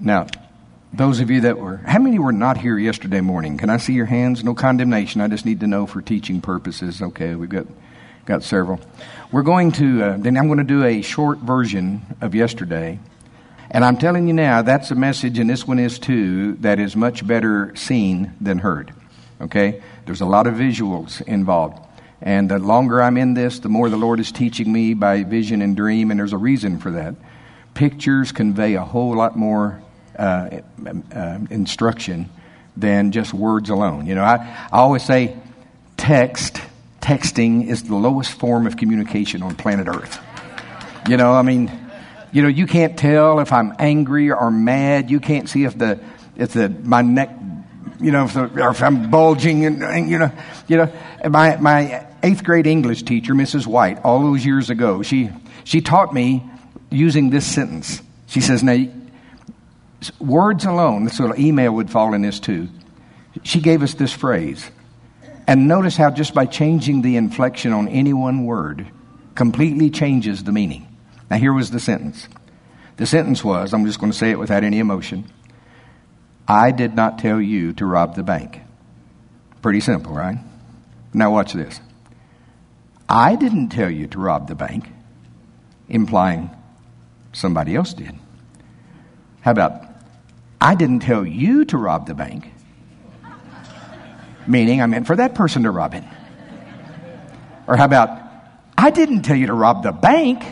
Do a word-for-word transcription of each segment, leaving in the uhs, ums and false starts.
Now, those of you that were, how many were not here yesterday morning? Can I see your hands? No condemnation. I just need to know for teaching purposes. Okay, we've got got several. We're going to, uh, then I'm going to do a short version of yesterday. And I'm telling you now, that's a message, and this one is too, that is much better seen than heard. Okay? There's a lot of visuals involved. And the longer I'm in this, the more the Lord is teaching me by vision and dream, and there's a reason for that. Pictures convey a whole lot more uh, uh, instruction than just words alone. You know, I, I always say text, texting is the lowest form of communication on planet Earth. You know, I mean, you know, you can't tell if I'm angry or mad. You can't see if the if the my neck, you know, if, the, or if I'm bulging, and, and you know, you know, my my eighth grade English teacher, Missus White, all those years ago, she she taught me using this sentence. She says, "Now, words alone." This little email would fall in this too. She gave us this phrase. And notice how just by changing the inflection on any one word completely changes the meaning. Now here was the sentence. The sentence was, I'm just going to say it without any emotion. I did not tell you to rob the bank. Pretty simple, right? Now watch this. I didn't tell you to rob the bank, implying somebody else did. How about, I didn't tell you to rob the bank, meaning I meant for that person to rob it. Or how about, I didn't tell you to rob the bank,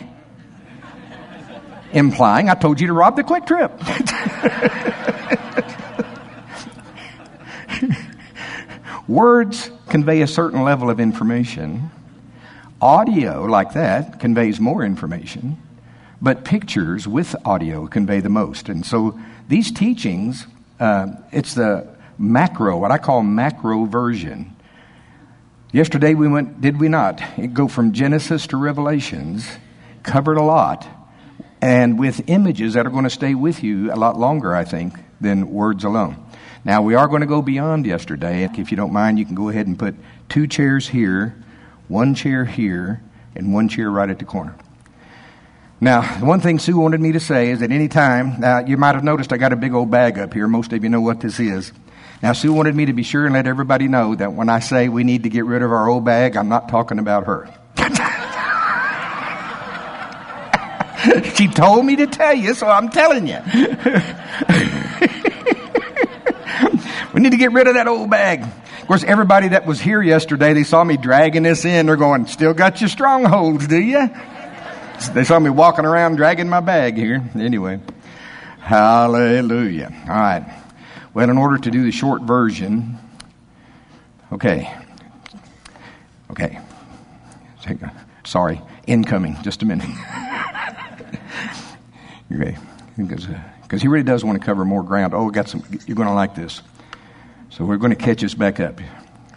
implying I told you to rob the Quick Trip. Words convey a certain level of information. Audio, like that, conveys more information. But pictures with audio convey the most. And so these teachings, uh, it's the macro, what I call macro version. Yesterday we went, did we not? It go from Genesis to Revelations, covered a lot, and with images that are going to stay with you a lot longer, I think, than words alone. Now we are going to go beyond yesterday. If you don't mind, you can go ahead and put two chairs here, one chair here, and one chair right at the corner. Now, the one thing Sue wanted me to say is that any time, now you might have noticed I got a big old bag up here. Most of you know what this is. Now, Sue wanted me to be sure and let everybody know that when I say we need to get rid of our old bag, I'm not talking about her. She told me to tell you, so I'm telling you. We need to get rid of that old bag. Of course, everybody that was here yesterday, they saw me dragging this in. They're going, still got your strongholds, do you? They saw me walking around dragging my bag here. Anyway, hallelujah. All right. Well, in order to do the short version, okay, okay, sorry, incoming, just a minute. Okay, because uh, he really does want to cover more ground. Oh, we got some. You're going to like this. So we're going to catch us back up.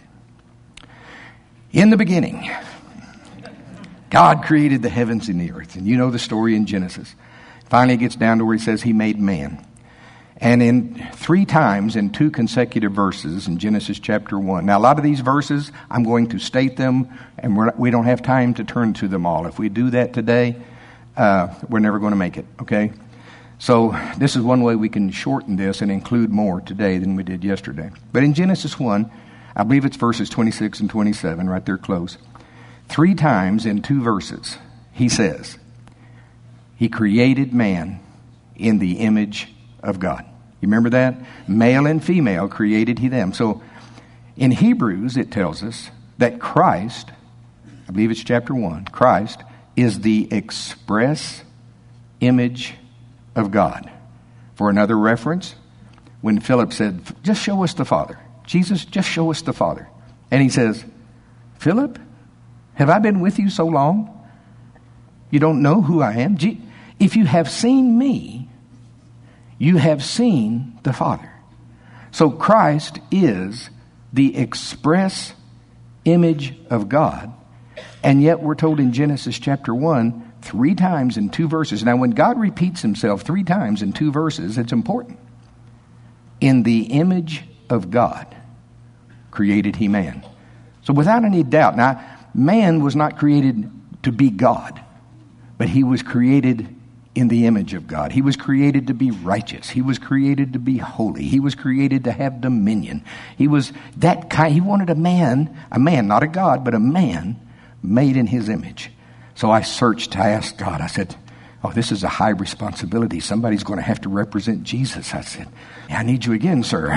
In the beginning, God created the heavens and the earth, and you know the story in Genesis. Finally, it gets down to where he says he made man. And in three times in two consecutive verses in Genesis chapter one. Now, a lot of these verses, I'm going to state them, and we're not, we don't have time to turn to them all. If we do that today, uh, we're never going to make it, okay? So this is one way we can shorten this and include more today than we did yesterday. But in Genesis one, I believe it's verses twenty-six and twenty-seven, right there close. Three times in two verses, he says, he created man in the image of God. You remember that? Male and female created he them. So in Hebrews, it tells us that Christ, I believe it's chapter one, Christ is the express image of God. For another reference, when Philip said, just show us the Father. Jesus, just show us the Father. And he says, Philip, have I been with you so long? You don't know who I am? If you have seen me, you have seen the Father. So Christ is the express image of God. And yet we're told in Genesis chapter one, three times in two verses. Now when God repeats himself three times in two verses, it's important. In the image of God created he man. So without any doubt, now man was not created to be God, but he was created in the image of God. He was created to be righteous. He was created to be holy. He was created to have dominion. He was that kind. He wanted a man, a man, not a God, but a man made in his image. So I searched. I asked God. I said, oh, this is a high responsibility. Somebody's going to have to represent Jesus. I said, I need you again, sir.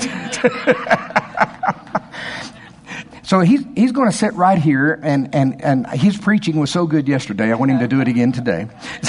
So he's, he's going to sit right here, and, and, and his preaching was so good yesterday, I want him to do it again today.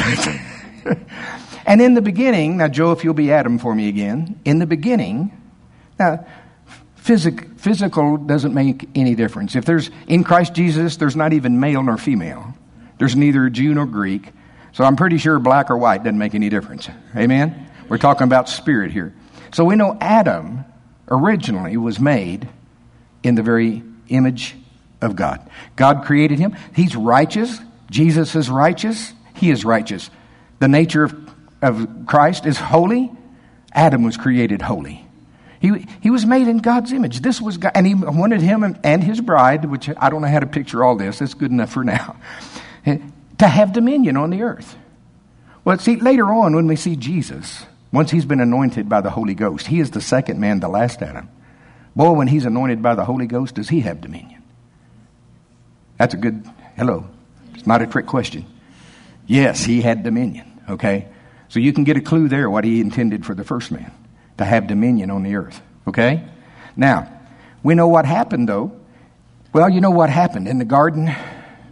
And in the beginning, now Joe, if you'll be Adam for me again, in the beginning, now, physic, physical doesn't make any difference. If there's, in Christ Jesus, there's not even male nor female. There's neither Jew nor Greek. So I'm pretty sure black or white doesn't make any difference. Amen? We're talking about spirit here. So we know Adam originally was made in the very image of God. God created him. He's righteous. Jesus is righteous. He is righteous. The nature of, of Christ is holy. Adam was created holy. He, he was made in God's image. This was God, and he wanted him and, and his bride, which I don't know how to picture all this. That's good enough for now. To have dominion on the earth. Well, see, later on when we see Jesus, once he's been anointed by the Holy Ghost, he is the second man, the last Adam. Boy, when he's anointed by the Holy Ghost, does he have dominion? That's a good, hello. It's not a trick question. Yes, he had dominion, okay? So you can get a clue there what he intended for the first man, to have dominion on the earth, okay? Now, we know what happened, though. Well, you know what happened in the garden? Uh,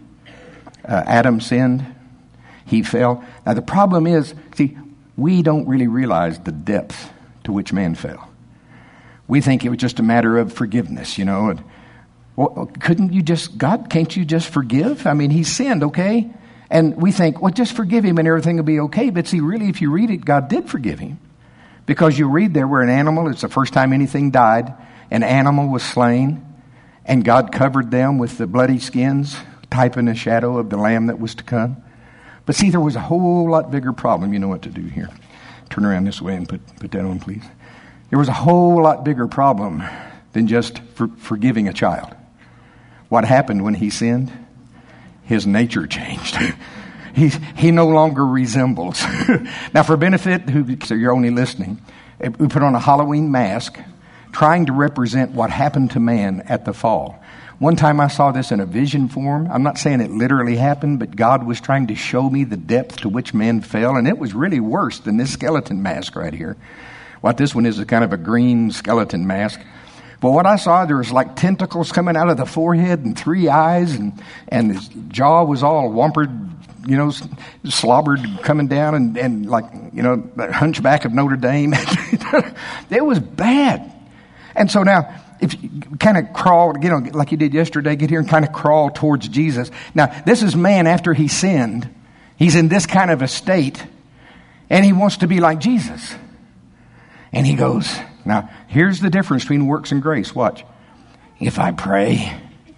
Adam sinned. He fell. Now, the problem is, see, we don't really realize the depth to which man fell. We think it was just a matter of forgiveness, you know. And, well, couldn't you just, God, can't you just forgive? I mean, he sinned, okay? And we think, well, just forgive him and everything will be okay. But see, really, if you read it, God did forgive him. Because you read there where an animal, it's the first time anything died, an animal was slain, and God covered them with the bloody skins, type and a shadow of the lamb that was to come. But see, there was a whole lot bigger problem. You know what to do here. Turn around this way and put, put that on, please. There was a whole lot bigger problem than just for, forgiving a child. What happened when he sinned? His nature changed. he, he no longer resembles. Now, for benefit, who, so you're only listening, we put on a Halloween mask trying to represent what happened to man at the fall. One time I saw this in a vision form. I'm not saying it literally happened, but God was trying to show me the depth to which man fell, and it was really worse than this skeleton mask right here. What this one is is kind of a green skeleton mask. But what I saw, there was like tentacles coming out of the forehead and three eyes, and, and his jaw was all whompered, you know, slobbered coming down, and, and like, you know, the hunchback of Notre Dame. It was bad. And so now, if you kind of crawl, you know, like you did yesterday, get here and kind of crawl towards Jesus. Now, this is man after he sinned. He's in this kind of a state, and he wants to be like Jesus. And he goes, now, here's the difference between works and grace. Watch. If I pray,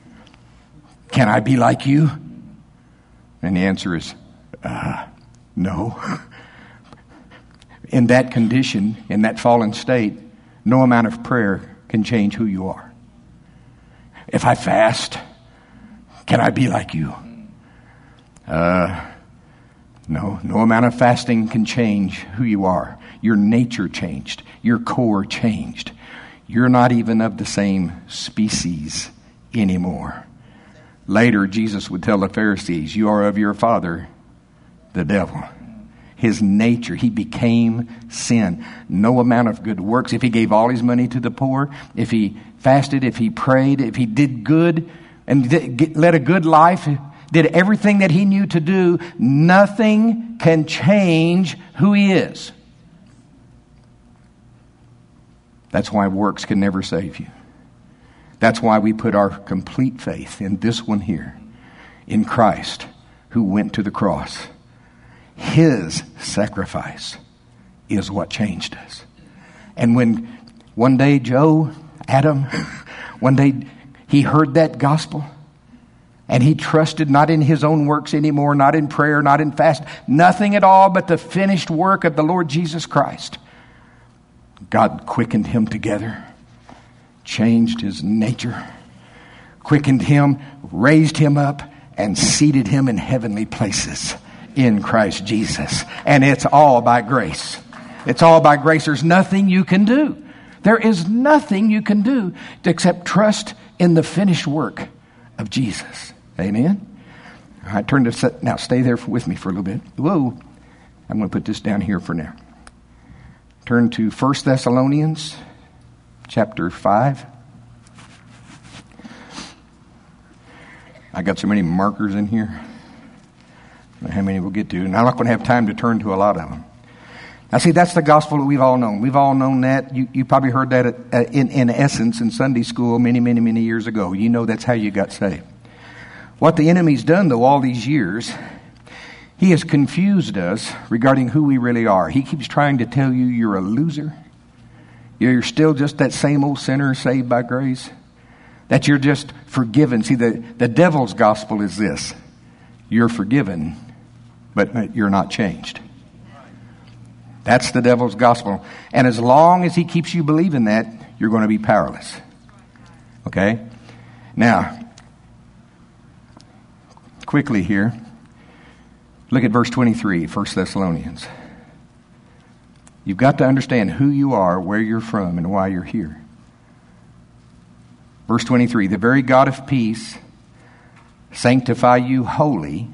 can I be like you? And the answer is, uh, no. In that condition, in that fallen state, no amount of prayer can change who you are. If I fast, can I be like you? Uh, no, no amount of fasting can change who you are. Your nature changed. Your core changed. You're not even of the same species anymore. Later, Jesus would tell the Pharisees, you are of your father, the devil. His nature, he became sin. No amount of good works. If he gave all his money to the poor, if he fasted, if he prayed, if he did good and did, led a good life, did everything that he knew to do, nothing can change who he is. That's why works can never save you. That's why we put our complete faith in this one here, in Christ, who went to the cross. His sacrifice is what changed us. And when one day Joe, Adam, one day he heard that gospel, and he trusted not in his own works anymore, not in prayer, not in fast, nothing at all but the finished work of the Lord Jesus Christ. God quickened him together, changed his nature, quickened him, raised him up, and seated him in heavenly places in Christ Jesus. And it's all by grace. It's all by grace. There's nothing you can do. There is nothing you can do except trust in the finished work of Jesus. Amen? All right, turn to set, now stay there with me for a little bit. Whoa. I'm going to put this down here for now. Turn to First Thessalonians chapter five. I got so many markers in here. I don't know how many we'll get to. And I'm not going to have time to turn to a lot of them. Now, see, that's the gospel that we've all known. We've all known that. You, you probably heard that at, in, in essence in Sunday school many, many, many years ago. You know that's how you got saved. What the enemy's done, though, all these years, he has confused us regarding who we really are. He keeps trying to tell you you're a loser. You're still just that same old sinner saved by grace. That you're just forgiven. See, the, the devil's gospel is this. You're forgiven, but you're not changed. That's the devil's gospel. And as long as he keeps you believing that, you're going to be powerless. Okay? Now, quickly here, look at verse twenty-three, First Thessalonians. You've got to understand who you are, where you're from, and why you're here. Verse twenty-three, the very God of peace sanctify you wholly.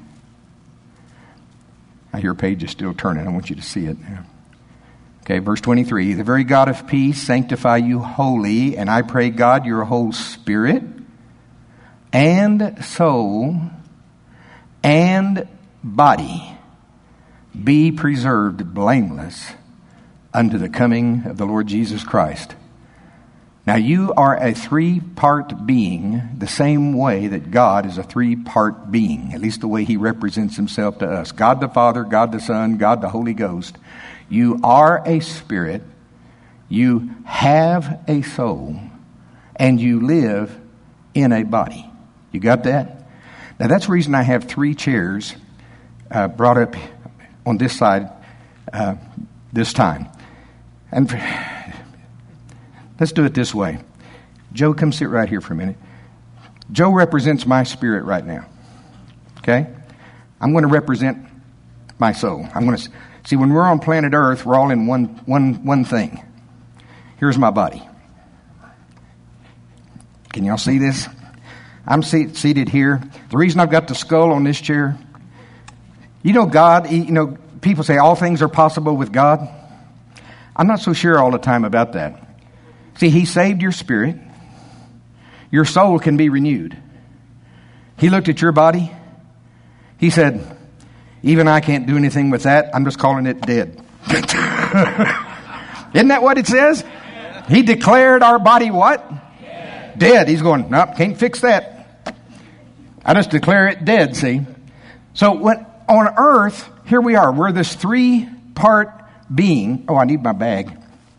I hear page is still turning. I want you to see it now. Okay, verse twenty-three, the very God of peace sanctify you wholly, and I pray God your whole spirit and soul and body be preserved blameless unto the coming of the Lord Jesus Christ. Now you are a three-part being the same way that God is a three-part being, at least the way he represents himself to us. God the Father, God the Son, God the Holy Ghost. You are a spirit, you have a soul, and you live in a body. You got that? Now that's the reason I have three chairs uh, brought up on this side uh, this time. And let's do it this way. Joe, come sit right here for a minute. Joe represents my spirit right now. Okay? I'm going to represent my soul. I'm going to see, when we're on planet Earth, we're all in one one one thing. Here's my body. Can y'all see this? I'm seat, seated here. The reason I've got the skull on this chair, you know, God, you know, people say all things are possible with God. I'm not so sure all the time about that. See, he saved your spirit. Your soul can be renewed. He looked at your body. He said, even I can't do anything with that. I'm just calling it dead. Isn't that what it says? He declared our body what? Dead. Dead. He's going, nope, can't fix that. I just declare it dead, see? So when on earth, here we are. We're this three-part being. Oh, I need my bag.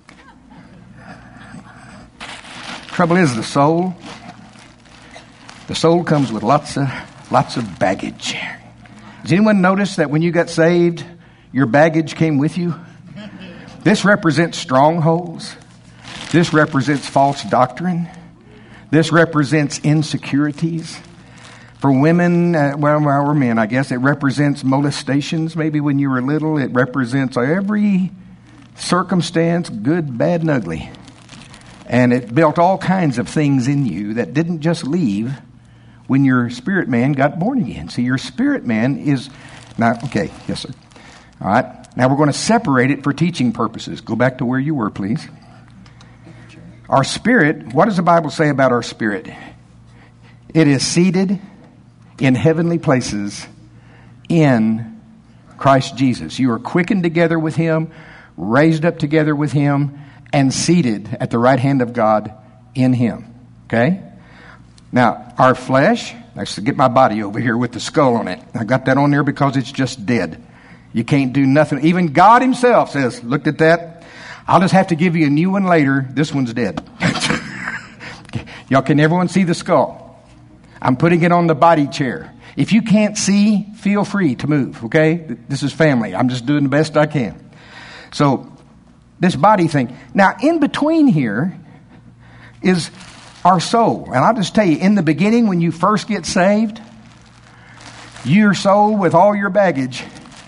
Trouble is the soul. The soul comes with lots of lots of baggage. Does anyone notice that when you got saved, your baggage came with you? This represents strongholds. This represents false doctrine. This represents insecurities. For women, uh, well, or men, I guess, it represents molestations. Maybe when you were little, it represents every circumstance, good, bad, and ugly. And it built all kinds of things in you that didn't just leave when your spirit man got born again. See, your spirit man is... Now, okay, yes, sir. All right. Now we're going to separate it for teaching purposes. Go back to where you were, please. Our spirit, what does the Bible say about our spirit? It is seated in heavenly places in Christ Jesus. You are quickened together with him, raised up together with him, and seated at the right hand of God in him. Okay? Now, our flesh, let's get my body over here with the skull on it. I got that on there because it's just dead. You can't do nothing. Even God himself says, looked at that. I'll just have to give you a new one later. This one's dead. Y'all, can everyone see the skull? I'm putting it on the body chair. If you can't see, feel free to move, okay? This is family. I'm just doing the best I can. So, this body thing. Now, in between here is our soul. And I'll just tell you, in the beginning, when you first get saved, your soul with all your baggage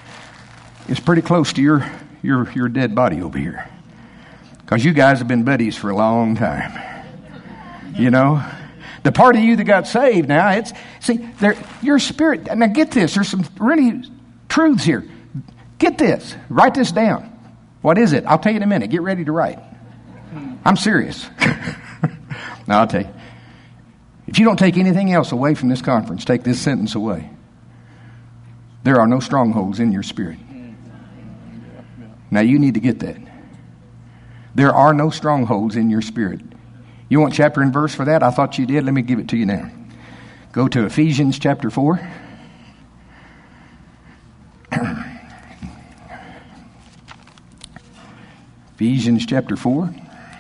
is pretty close to your, your, your dead body over here. Because you guys have been buddies for a long time. You know? The part of you that got saved now, it's, see, there, your spirit, now get this, there's some really truths here. Get this, write this down. What is it? I'll tell you in a minute. Get ready to write. I'm serious. Now, I'll tell you. If you don't take anything else away from this conference, take this sentence away. There are no strongholds in your spirit. Now, you need to get that. There are no strongholds in your spirit. You want chapter and verse for that? I thought you did. Let me give it to you now. Go to Ephesians chapter four. Ephesians chapter four.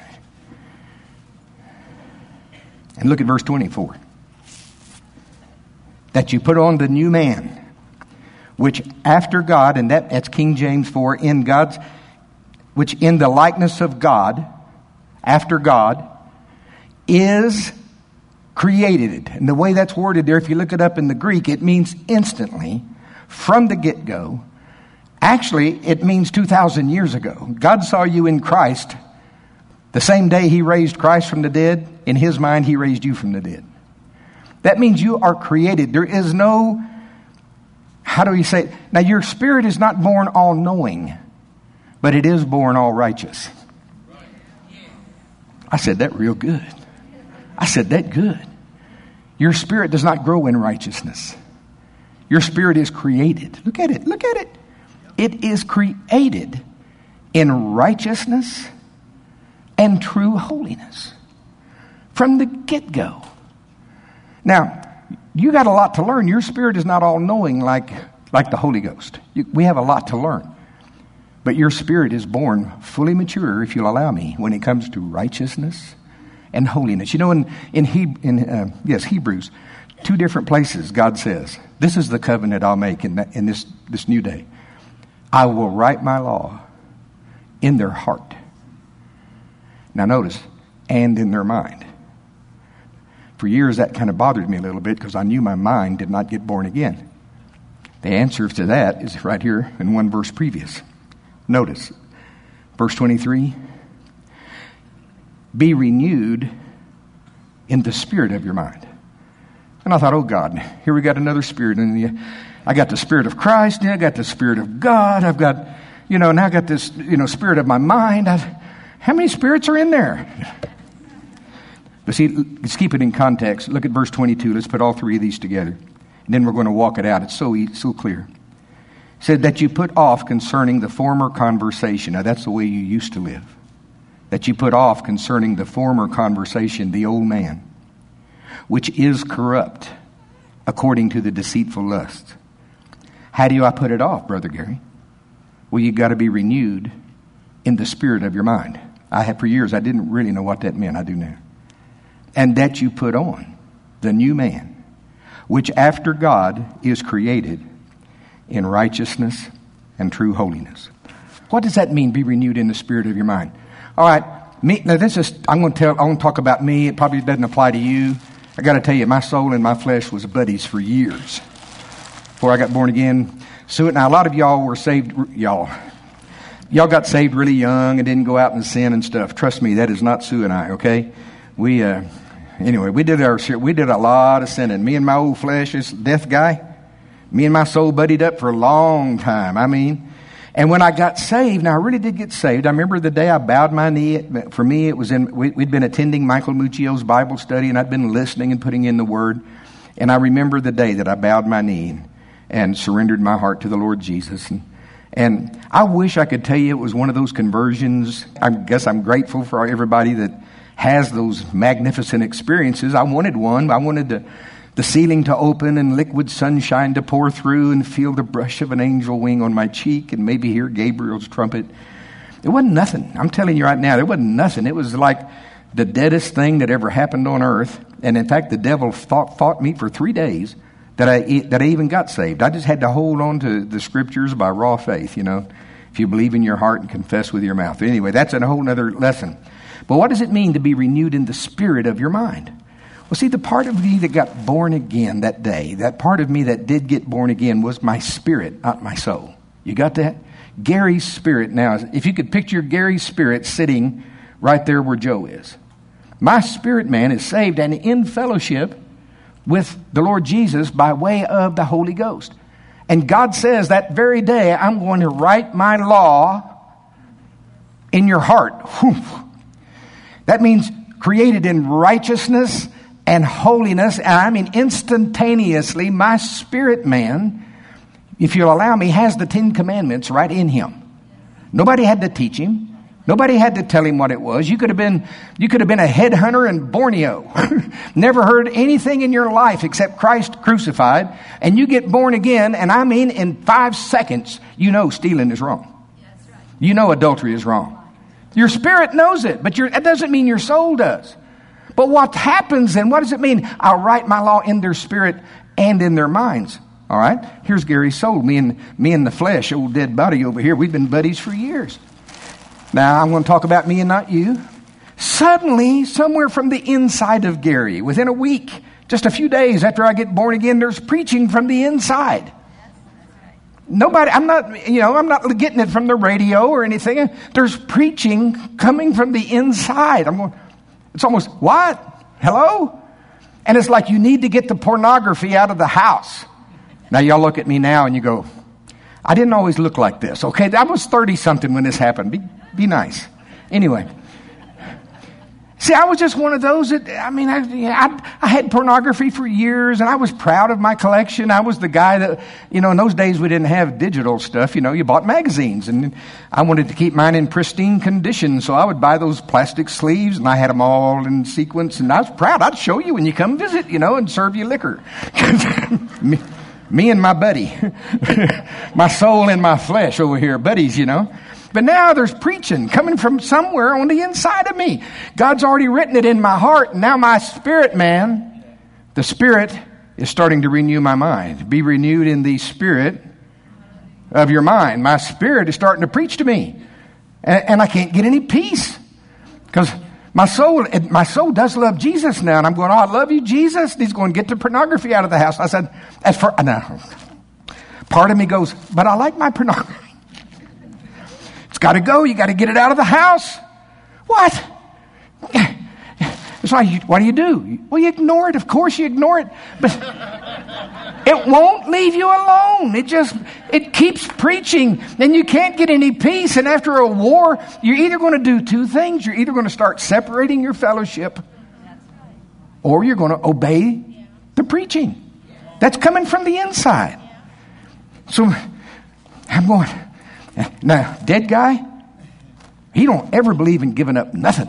And look at verse twenty-four. That you put on the new man, which after God, and that, that's King James four, in God's, which in the likeness of God, after God, is created. And the way that's worded there, if you look it up in the Greek, it means instantly, from the get-go. Actually, it means two thousand years ago. God saw you in Christ. The same day He raised Christ from the dead, in His mind, He raised you from the dead. That means you are created. There is no, how do we say it? Now, your spirit is not born all-knowing, but it is born all-righteous. I said that real good. I said that good. Your spirit does not grow in righteousness. Your spirit is created. Look at it. Look at it. It is created in righteousness and true holiness from the get-go. Now, you got a lot to learn. Your spirit is not all-knowing like, like the Holy Ghost. You, we have a lot to learn. But your spirit is born fully mature, if you'll allow me, when it comes to righteousness and holiness. You know, in in, he, in uh, yes Hebrews, two different places, God says, "This is the covenant I'll make in that, in this this new day. I will write my law in their heart." Now, notice, and in their mind. For years, that kind of bothered me a little bit because I knew my mind did not get born again. The answer to that is right here in one verse previous. Notice, verse twenty-three, be renewed in the spirit of your mind. And I thought, oh God, here we got another spirit. And I got the spirit of Christ, and I got the spirit of God. I've got, you know, now I got this, you know, spirit of my mind. I've, how many spirits are in there? But see, let's keep it in context. Look at verse twenty-two. Let's put all three of these together. And then we're going to walk it out. It's so easy, so clear. Said that you put off concerning the former conversation. Now that's the way you used to live. That you put off concerning the former conversation, the old man, which is corrupt according to the deceitful lust. How do I put it off, Brother Gary? Well, you've got to be renewed in the spirit of your mind. I have for years, I didn't really know what that meant. I do now. And that you put on the new man, which after God is created in righteousness and true holiness. What does that mean, be renewed in the spirit of your mind? All right, me, now this is, I'm going to tell, I'm going to talk about me. It probably doesn't apply to you. I got to tell you, my soul and my flesh was buddies for years before I got born again. So now a lot of y'all were saved, y'all, y'all got saved really young and didn't go out and sin and stuff. Trust me, that is not Sue and I, okay? We, uh, anyway, we did our share. We did a lot of sinning. Me and my old flesh, this death guy, me and my soul buddied up for a long time. I mean, and when I got saved, now I really did get saved. I remember the day I bowed my knee. For me, it was in, we, we'd been attending Michael Muccio's Bible study, and I'd been listening and putting in the Word. And I remember the day that I bowed my knee and, and surrendered my heart to the Lord Jesus. And, and I wish I could tell you it was one of those conversions. I guess I'm grateful for everybody that has those magnificent experiences. I wanted one. I wanted to the ceiling to open and liquid sunshine to pour through and feel the brush of an angel wing on my cheek and maybe hear Gabriel's trumpet. It wasn't nothing. I'm telling you right now, there wasn't nothing. It was like the deadest thing that ever happened on earth. And in fact, the devil fought, fought me for three days that I, that I even got saved. I just had to hold on to the scriptures by raw faith, you know, if you believe in your heart and confess with your mouth. Anyway, that's a whole other lesson. But what does it mean to be renewed in the spirit of your mind? Well, see, the part of me that got born again that day, that part of me that did get born again was my spirit, not my soul. You got that? Gary's spirit now, if you could picture Gary's spirit sitting right there where Joe is. My spirit man is saved and in fellowship with the Lord Jesus by way of the Holy Ghost. And God says that very day, I'm going to write my law in your heart. Whew. That means created in righteousness and holiness. And I mean instantaneously, my spirit man, if you'll allow me, has the Ten Commandments right in him. Nobody had to teach him. Nobody had to tell him what it was. You could have been, you could have been a headhunter in Borneo. Never heard anything in your life except Christ crucified. And you get born again, and I mean in five seconds, you know stealing is wrong. That's right. You know adultery is wrong. Your spirit knows it, but your, that doesn't mean your soul does. But what happens then? What does it mean? I'll write my law in their spirit and in their minds. All right? Here's Gary's soul. Me and, me and the flesh, old dead body over here. We've been buddies for years. Now, I'm going to talk about me and not you. Suddenly, somewhere from the inside of Gary, within a week, just a few days after I get born again, there's preaching from the inside. Nobody, I'm not, you know, I'm not getting it from the radio or anything. There's preaching coming from the inside. I'm going, it's almost, what? Hello? And it's like you need to get the pornography out of the house. Now, y'all look at me now and you go, I didn't always look like this, okay? I was thirty-something when this happened. Be, be nice. Anyway. See, I was just one of those that, I mean, I, I, I had pornography for years, and I was proud of my collection. I was the guy that, you know, in those days we didn't have digital stuff. You know, you bought magazines, and I wanted to keep mine in pristine condition, so I would buy those plastic sleeves, and I had them all in sequence, and I was proud. I'd show you when you come visit, you know, and serve you liquor. me, me and my buddy. My soul and my flesh over here, buddies, you know. But now there's preaching coming from somewhere on the inside of me. God's already written it in my heart. And now my spirit man, the Spirit is starting to renew my mind. Be renewed in the spirit of your mind. My spirit is starting to preach to me. And, and I can't get any peace. Because my soul, my soul does love Jesus now. And I'm going, oh, I love you, Jesus. And he's going, get the pornography out of the house. I said, as for, no. Part of me goes, but I like my pornography. Got to go. You got to get it out of the house. What? It's like, what do you do? Well, you ignore it. Of course you ignore it. But it won't leave you alone. It just, it keeps preaching. And you can't get any peace. And after a war, you're either going to do two things. You're either going to start separating your fellowship, or you're going to obey the preaching. That's coming from the inside. So I'm going... Now, dead guy, he don't ever believe in giving up nothing.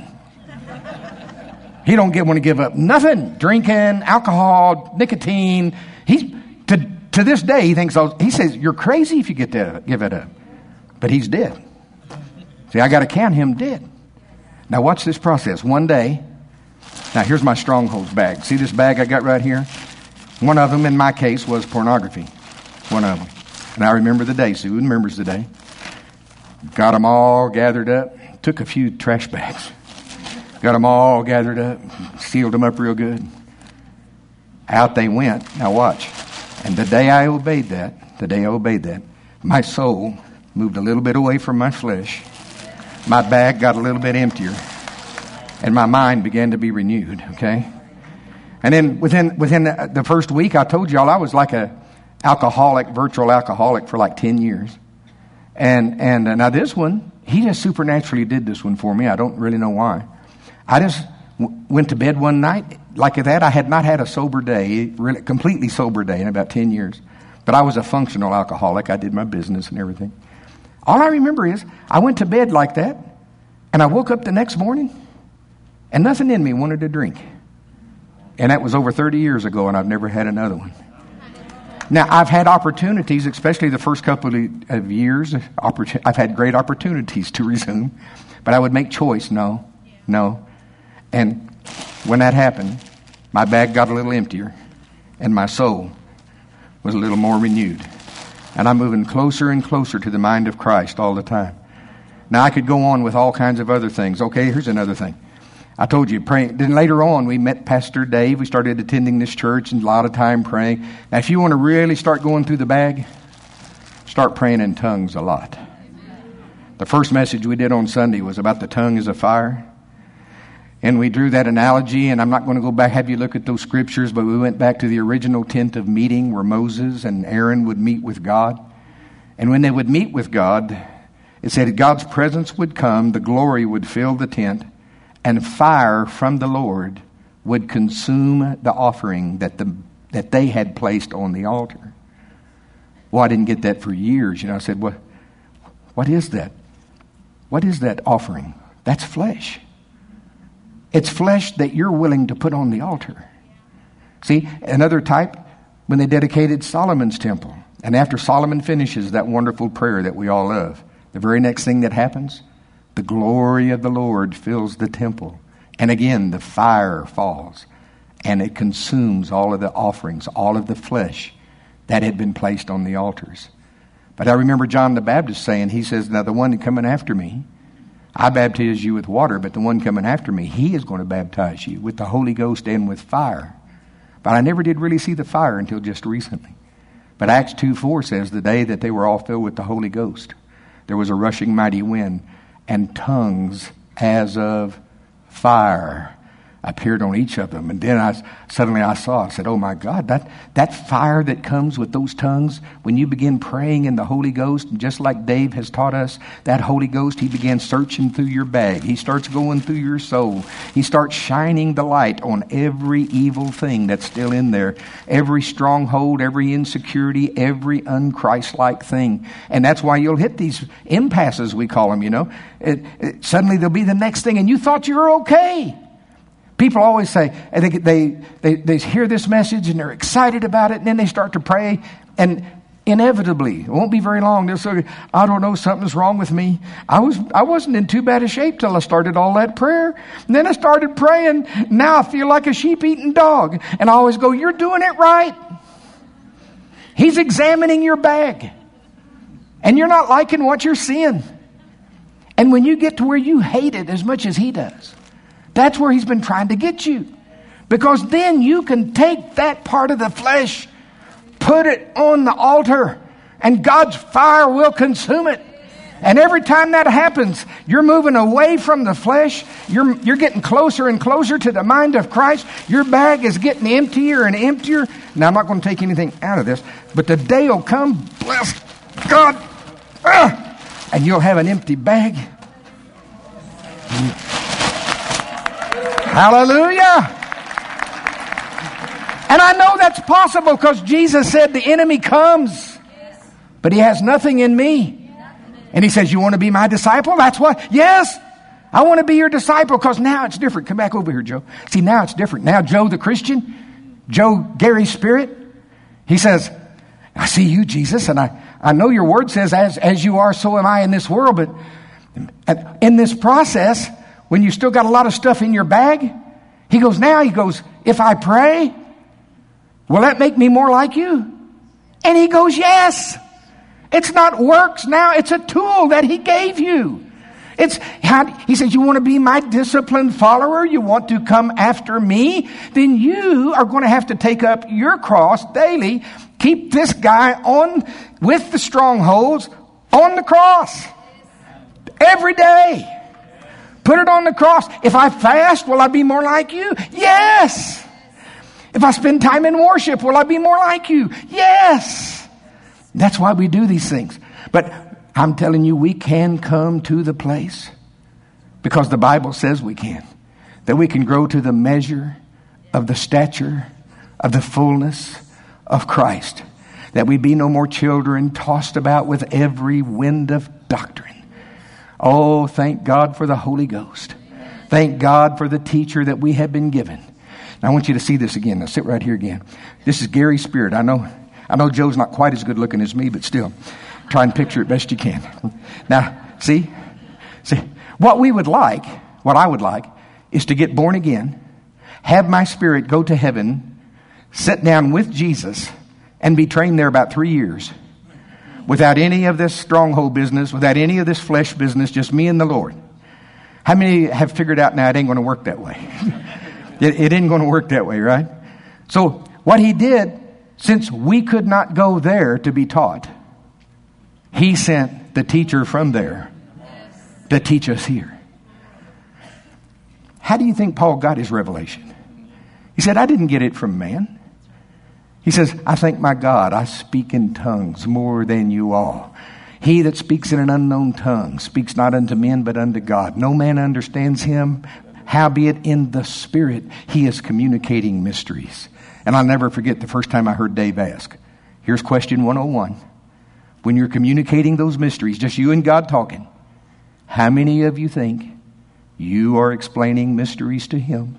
He don't get want to give up nothing. Drinking, alcohol, nicotine. He's to to this day he thinks he says you're crazy if you get to give it up. But he's dead. See, I got to count him dead. Now watch this process. One day, now here's my strongholds bag. See this bag I got right here? One of them in my case was pornography. One of them. And I remember the day. Sue remembers the day. Got them all gathered up. Took a few trash bags. Got them all gathered up. Sealed them up real good. Out they went. Now watch. And the day I obeyed that, the day I obeyed that, my soul moved a little bit away from my flesh. My bag got a little bit emptier. And my mind began to be renewed. Okay? And then within within the, the first week, I told y'all I was like a alcoholic, virtual alcoholic for like ten years. And and uh, now this one, he just supernaturally did this one for me. I don't really know why. I just w- went to bed one night like that. I had not had a sober day, really completely sober day in about ten years. But I was a functional alcoholic. I did my business and everything. All I remember is I went to bed like that, and I woke up the next morning, and nothing in me wanted to drink. And that was over thirty years ago, and I've never had another one. Now, I've had opportunities, especially the first couple of years. I've had great opportunities to resume. But I would make choice, no, no. And when that happened, my bag got a little emptier. And my soul was a little more renewed. And I'm moving closer and closer to the mind of Christ all the time. Now, I could go on with all kinds of other things. Okay, here's another thing. I told you, praying. Then later on, we met Pastor Dave. We started attending this church and a lot of time praying. Now, if you want to really start going through the bag, start praying in tongues a lot. The first message we did on Sunday was about the tongue as a fire. And we drew that analogy, and I'm not going to go back, have you look at those scriptures, but we went back to the original tent of meeting where Moses and Aaron would meet with God. And when they would meet with God, it said God's presence would come, the glory would fill the tent, and fire from the Lord would consume the offering that the that they had placed on the altar. Well, I didn't get that for years. You know, I said, what, what is that? What is that offering? That's flesh. It's flesh that you're willing to put on the altar. See, another type, when they dedicated Solomon's temple, and after Solomon finishes that wonderful prayer that we all love, the very next thing that happens, the glory of the Lord fills the temple. And again, the fire falls, and it consumes all of the offerings, all of the flesh that had been placed on the altars. But I remember John the Baptist saying, he says, now the one coming after me, I baptize you with water, but the one coming after me, he is going to baptize you with the Holy Ghost and with fire. But I never did really see the fire until just recently. But Acts two four says, the day that they were all filled with the Holy Ghost, there was a rushing mighty wind, and tongues as of fire appeared on each of them. And then I suddenly I saw, I said, oh my God, that, that fire that comes with those tongues, when you begin praying in the Holy Ghost, just like Dave has taught us, that Holy Ghost, he begins searching through your bag. He starts going through your soul. He starts shining the light on every evil thing that's still in there, every stronghold, every insecurity, every unchristlike thing. And that's why you'll hit these impasses, we call them, you know. It, it, suddenly there'll be the next thing, and you thought you were okay. People always say, they, they, they, they hear this message and they're excited about it, and then they start to pray, and inevitably, it won't be very long, they'll say, I don't know, something's wrong with me. I, was, I wasn't in too bad a shape till I started all that prayer. And then I started praying. Now I feel like a sheep-eating dog. And I always go, you're doing it right. He's examining your bag. And you're not liking what you're seeing. And when you get to where you hate it as much as he does, that's where he's been trying to get you. Because then you can take that part of the flesh, put it on the altar, and God's fire will consume it. And every time that happens, you're moving away from the flesh. You're, you're getting closer and closer to the mind of Christ. Your bag is getting emptier and emptier. Now, I'm not going to take anything out of this, but the day will come, bless God, uh, and you'll have an empty bag. Hallelujah. And I know that's possible because Jesus said the enemy comes, but he has nothing in me. And he says, you want to be my disciple? That's what, yes, I want to be your disciple because now it's different. Come back over here, Joe. See, now it's different. Now Joe the Christian, Joe Gary's spirit, he says, I see you, Jesus, and I, I know your word says, as, as you are, so am I in this world. But in this process, when you still got a lot of stuff in your bag, he goes, now he goes, if I pray, will that make me more like you? And he goes, yes. It's not works now. It's a tool that he gave you. It's how, he says, you want to be my disciplined follower? You want to come after me? Then you are going to have to take up your cross daily. Keep this guy on with the strongholds on the cross every day. Put it on the cross. If I fast, will I be more like you? Yes. If I spend time in worship, will I be more like you? Yes. That's why we do these things. But I'm telling you, we can come to the place, because the Bible says we can, that we can grow to the measure of the stature of the fullness of Christ. That we be no more children tossed about with every wind of doctrine. Oh, thank God for the Holy Ghost. Thank God for the teacher that we have been given. Now, I want you to see this again. Now, sit right here again. This is Gary's spirit. I know, I know Joe's not quite as good looking as me, but still, try and picture it best you can. Now, see, see, what we would like, what I would like, is to get born again, have my spirit go to heaven, sit down with Jesus, and be trained there about three years. Without any of this stronghold business, without any of this flesh business, just me and the Lord. How many have figured out now it ain't going to work that way? it, it ain't going to work that way, right? So what he did, since we could not go there to be taught, he sent the teacher from there to teach us here. How do you think Paul got his revelation? He said, I didn't get it from man. He says, I thank my God, I speak in tongues more than you all. He that speaks in an unknown tongue speaks not unto men, but unto God. No man understands him. Howbeit in the Spirit, he is communicating mysteries. And I'll never forget the first time I heard Dave ask. Here's question one oh one. When you're communicating those mysteries, just you and God talking, how many of you think you are explaining mysteries to him?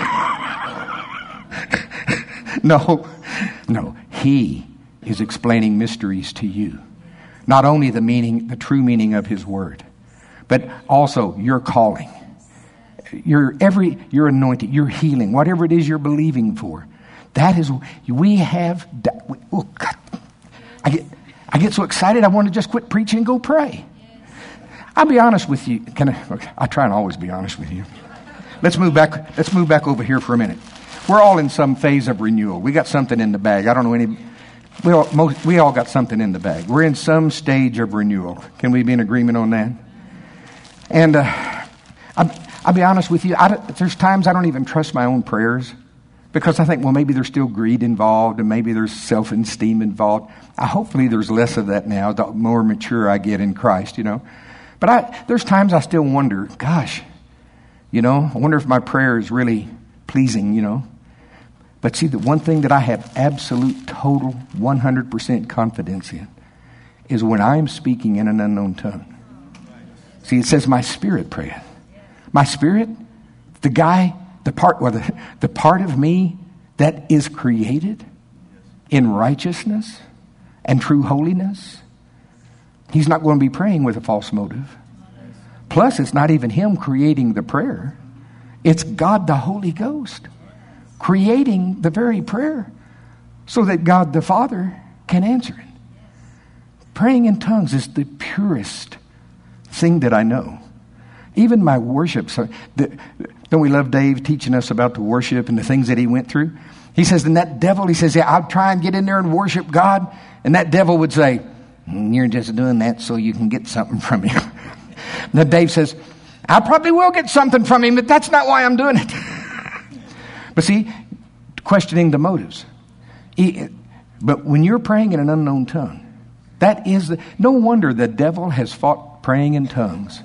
No, no. He is explaining mysteries to you. Not only the meaning, the true meaning of his word, but also your calling, your every, your anointing, your healing, whatever it is you're believing for. That is, we have, oh God, I get, I get so excited I want to just quit preaching and go pray. I'll be honest with you. Can I, I try and always be honest with you. Let's move back, let's move back over here for a minute. We're all in some phase of renewal. We got something in the bag. I don't know any, we all, most, we all got something in the bag. We're in some stage of renewal. Can we be in agreement on that? And uh, I, I'll be honest with you. I, there's times I don't even trust my own prayers because I think, well, maybe there's still greed involved and maybe there's self-esteem involved. I, hopefully there's less of that now, the more mature I get in Christ, you know. But I, there's times I still wonder, gosh, you know, I wonder if my prayer is really pleasing, you know. But see, the one thing that I have absolute, total, one hundred percent confidence in is when I'm speaking in an unknown tongue. See, it says my spirit prayeth. My spirit, the guy, the part, well, the, the part of me that is created in righteousness and true holiness, he's not going to be praying with a false motive. Plus, it's not even him creating the prayer. It's God the Holy Ghost creating the very prayer so that God the Father can answer it. Praying in tongues is the purest thing that I know. Even my worship. So the, don't we love Dave teaching us about the worship and the things that he went through? He says, and that devil, he says, yeah, I'll try and get in there and worship God. And that devil would say, you're just doing that so you can get something from him. Now Dave says, I probably will get something from him, but that's not why I'm doing it. But see, questioning the motives. But when you're praying in an unknown tongue, that is the, no wonder the devil has fought praying in tongues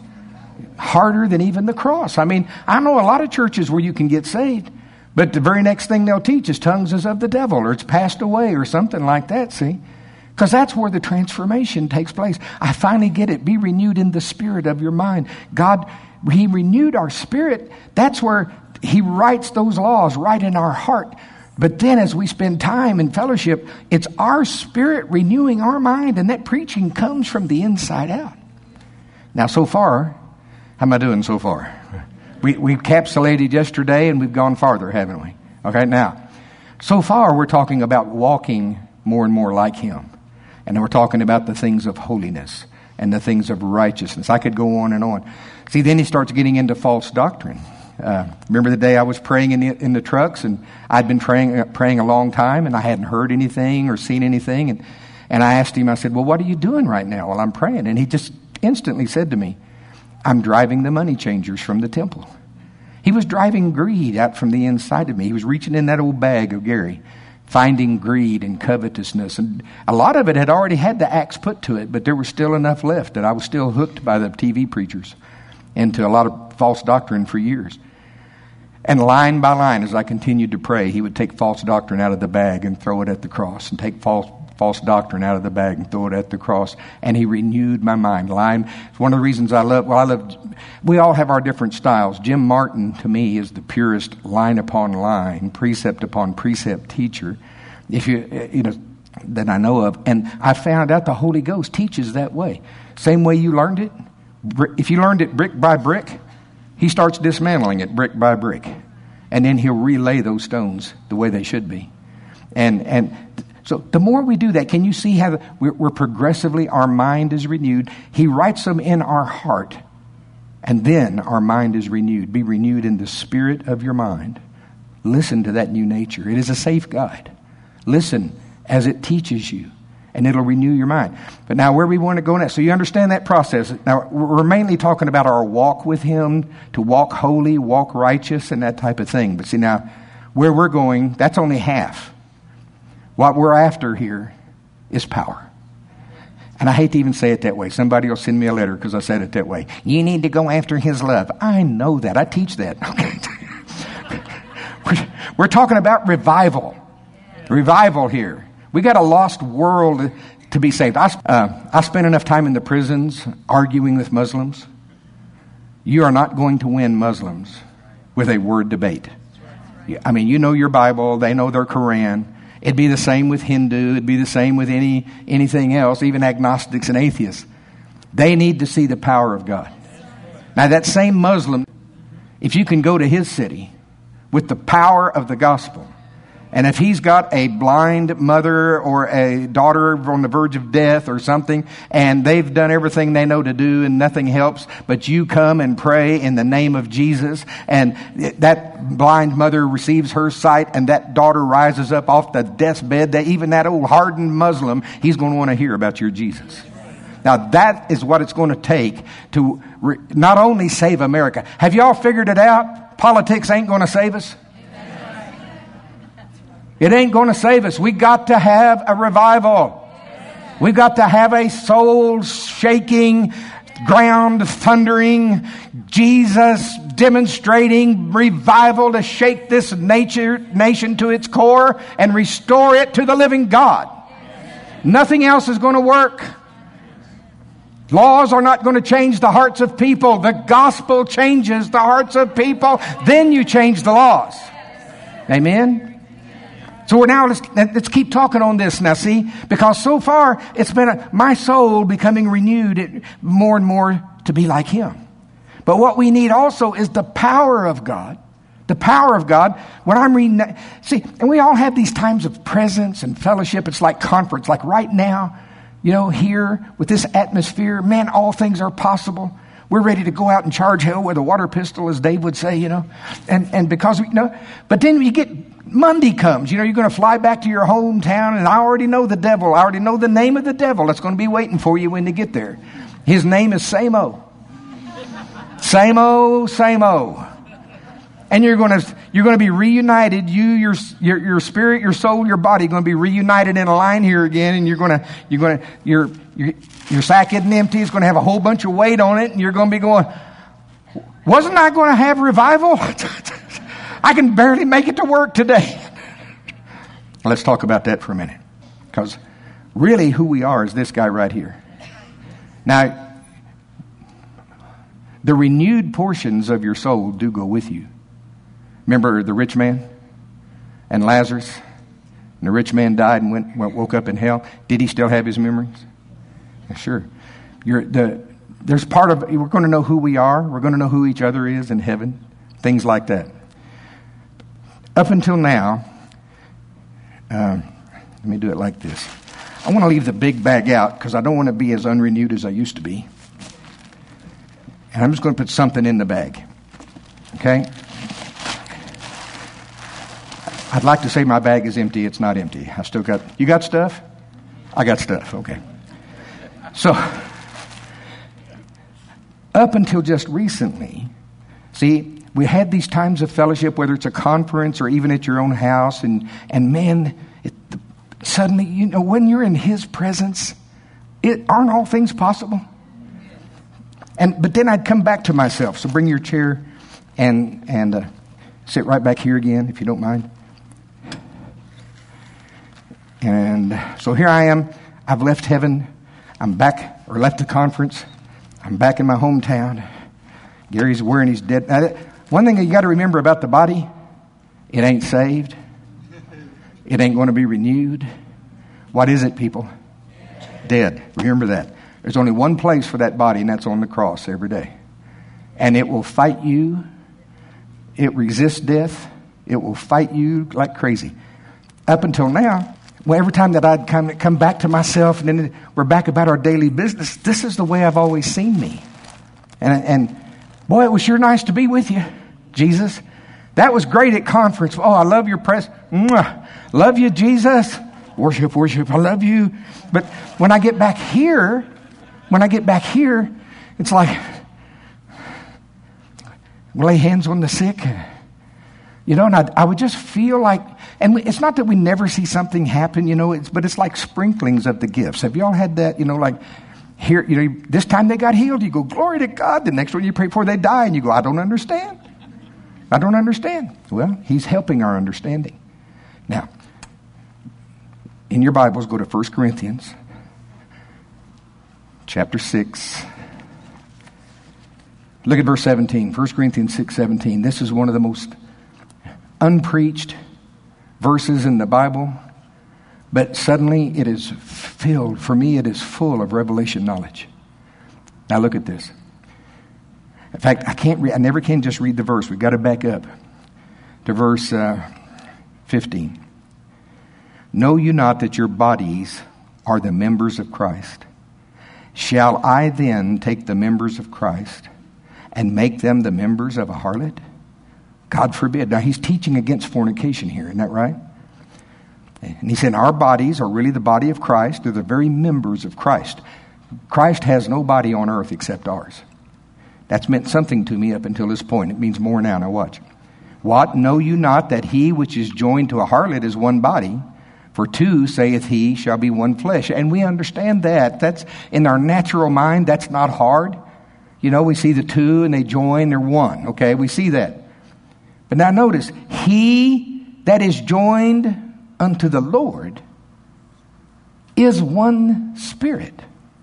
harder than even the cross. I mean, I know a lot of churches where you can get saved, but the very next thing they'll teach is tongues is of the devil, or it's passed away, or something like that, see? Because that's where the transformation takes place. I finally get it. Be renewed in the spirit of your mind. God, he renewed our spirit. That's where he writes those laws right in our heart. But then as we spend time in fellowship, it's our spirit renewing our mind, and that preaching comes from the inside out. Now, so far, how am I doing so far? We, we encapsulated yesterday, and we've gone farther, haven't we? Okay, now, so far we're talking about walking more and more like him. And we're talking about the things of holiness and the things of righteousness. I could go on and on. See, then he starts getting into false doctrine. Uh, remember the day I was praying in the, in the trucks, and I'd been praying uh, praying a long time, and I hadn't heard anything or seen anything. And, and I asked him, I said, well, what are you doing right now while I'm praying? And he just instantly said to me, I'm driving the money changers from the temple. He was driving greed out from the inside of me. He was reaching in that old bag of Gary, finding greed and covetousness. And a lot of it had already had the axe put to it, but there was still enough left that I was still hooked by the T V preachers into a lot of false doctrine for years. And line by line, as I continued to pray, he would take false doctrine out of the bag and throw it at the cross, and take false false doctrine out of the bag and throw it at the cross. And he renewed my mind. Line. It's one of the reasons I love, well, I love, we all have our different styles. Jim Martin, to me, is the purest line upon line, precept upon precept teacher, if you, you know, that I know of. And I found out the Holy Ghost teaches that way. Same way you learned it. If you learned it brick by brick, he starts dismantling it brick by brick. And then he'll relay those stones the way they should be. And, and, So the more we do that, can you see how we're, we're progressively, our mind is renewed. He writes them in our heart, and then our mind is renewed. Be renewed in the spirit of your mind. Listen to that new nature. It is a safe guide. Listen as it teaches you. and it'll renew your mind. But now where we want to go next, so you understand that process. Now, we're mainly talking about our walk with Him, to walk holy, walk righteous, and that type of thing. But see, now, where we're going, that's only half. What we're after here is power. And I hate to even say it that way. Somebody will send me a letter because I said it that way. You need to go after His love. I know that. I teach that. Okay. we're, we're talking about revival. Revival here. We got a lost world to be saved. I, uh, I spent enough time in the prisons arguing with Muslims. You are not going to win Muslims with a word debate. I mean, you know your Bible. They know their Quran. It'd be the same with Hindu. It'd be the same with any anything else, even agnostics and atheists. They need to see the power of God. Now, that same Muslim, if you can go to his city with the power of the gospel, and if he's got a blind mother or a daughter on the verge of death or something, and they've done everything they know to do and nothing helps, but you come and pray in the name of Jesus, and that blind mother receives her sight, and that daughter rises up off the deathbed, that even that old hardened Muslim, he's going to want to hear about your Jesus. Now, that is what it's going to take to re- not only save America. Have y'all figured it out? Politics ain't going to save us. It ain't going to save us. We got to have a revival. We've got to have a soul-shaking, ground-thundering, Jesus-demonstrating revival to shake this nature, nation to its core and restore it to the living God. Nothing else is going to work. Laws are not going to change the hearts of people. The gospel changes the hearts of people. Then you change the laws. Amen? So we're now, let's, let's keep talking on this now, see? Because so far, it's been a, my soul becoming renewed more and more to be like Him. But what we need also is the power of God. The power of God. When I'm reading that, see, and we all have these times of presence and fellowship. It's like conference, like right now, you know, here with this atmosphere, man, all things are possible. We're ready to go out and charge hell with a water pistol, as Dave would say, you know. And and because, we, you know, but then you get... Monday comes, you know, you're going to fly back to your hometown, and I already know the devil. I already know the name of the devil that's going to be waiting for you when you get there. His name is Same-O. Same-O, Same-O. And you're going to you're going to be reunited. You, your your your spirit, your soul, your body are going to be reunited in a line here again, and you're going to you're going to your your your sack isn't empty. It's going to have a whole bunch of weight on it, and you're going to be going, wasn't I going to have revival? I can barely make it to work today. Let's talk about that for a minute. Because really who we are is this guy right here. Now, the renewed portions of your soul do go with you. Remember the rich man and Lazarus? And the rich man died and went, woke up in hell. Did he still have his memories? Yeah, sure. You're, the, there's part of, we're going to know who we are. We're going to know who each other is in heaven. Things like that. Up until now, um, let me do it like this. I want to leave the big bag out because I don't want to be as unrenewed as I used to be. And I'm just going to put something in the bag. Okay? I'd like to say my bag is empty. It's not empty. I still got, you got stuff? I got stuff. Okay. So, up until just recently, see, we had these times of fellowship, whether it's a conference or even at your own house, and and man, it, suddenly, you know, when you're in His presence, it aren't all things possible. And but then I'd come back to myself. So bring your chair and and uh, sit right back here again, if you don't mind. And so here I am. I've left heaven. I'm back, or left the conference. I'm back in my hometown. Gary's wearing his dead. Now, one thing you got to remember about the body, it ain't saved. It ain't going to be renewed. What is it, people? Dead. Remember that. There's only one place for that body, and that's on the cross every day. And it will fight you. It resists death. It will fight you like crazy. Up until now, well, every time that I'd come, come back to myself, and then we're back about our daily business, this is the way I've always seen me. And, and boy, it was sure nice to be with you, Jesus. That was great at conference. Oh, I love your presence. Love you, Jesus. worship, worship, I love you. But when I get back here, when I get back here, it's like, lay hands on the sick. You know, and I, I would just feel like, and it's not that we never see something happen, you know, it's, but it's like sprinklings of the gifts. Have y'all had that, you know, like, here, you know, this time they got healed, you go, glory to God. The next one you pray for, they die, and you go, I don't understand. I don't understand. Well, he's helping our understanding. Now, in your Bibles, go to First Corinthians chapter six. Look at verse seventeen. First Corinthians six seventeen. This is one of the most unpreached verses in the Bible, but suddenly it is filled, for me it is full of revelation knowledge. Now look at this. In fact, I can't read, I never can just read the verse. We've got to back up to verse uh, fifteen. Know you not that your bodies are the members of Christ? Shall I then take the members of Christ and make them the members of a harlot? God forbid. Now he's teaching against fornication here, isn't that right? And he said our bodies are really the body of Christ. They're the very members of Christ. Christ has no body on earth except ours. That's meant something to me up until this point. It means more now. Now watch. What? Know you not that he which is joined to a harlot is one body? For two, saith he, shall be one flesh. And we understand that. That's in our natural mind. That's not hard. You know, we see the two and they join, they're one. Okay, we see that. But now notice, he that is joined unto the Lord is one spirit.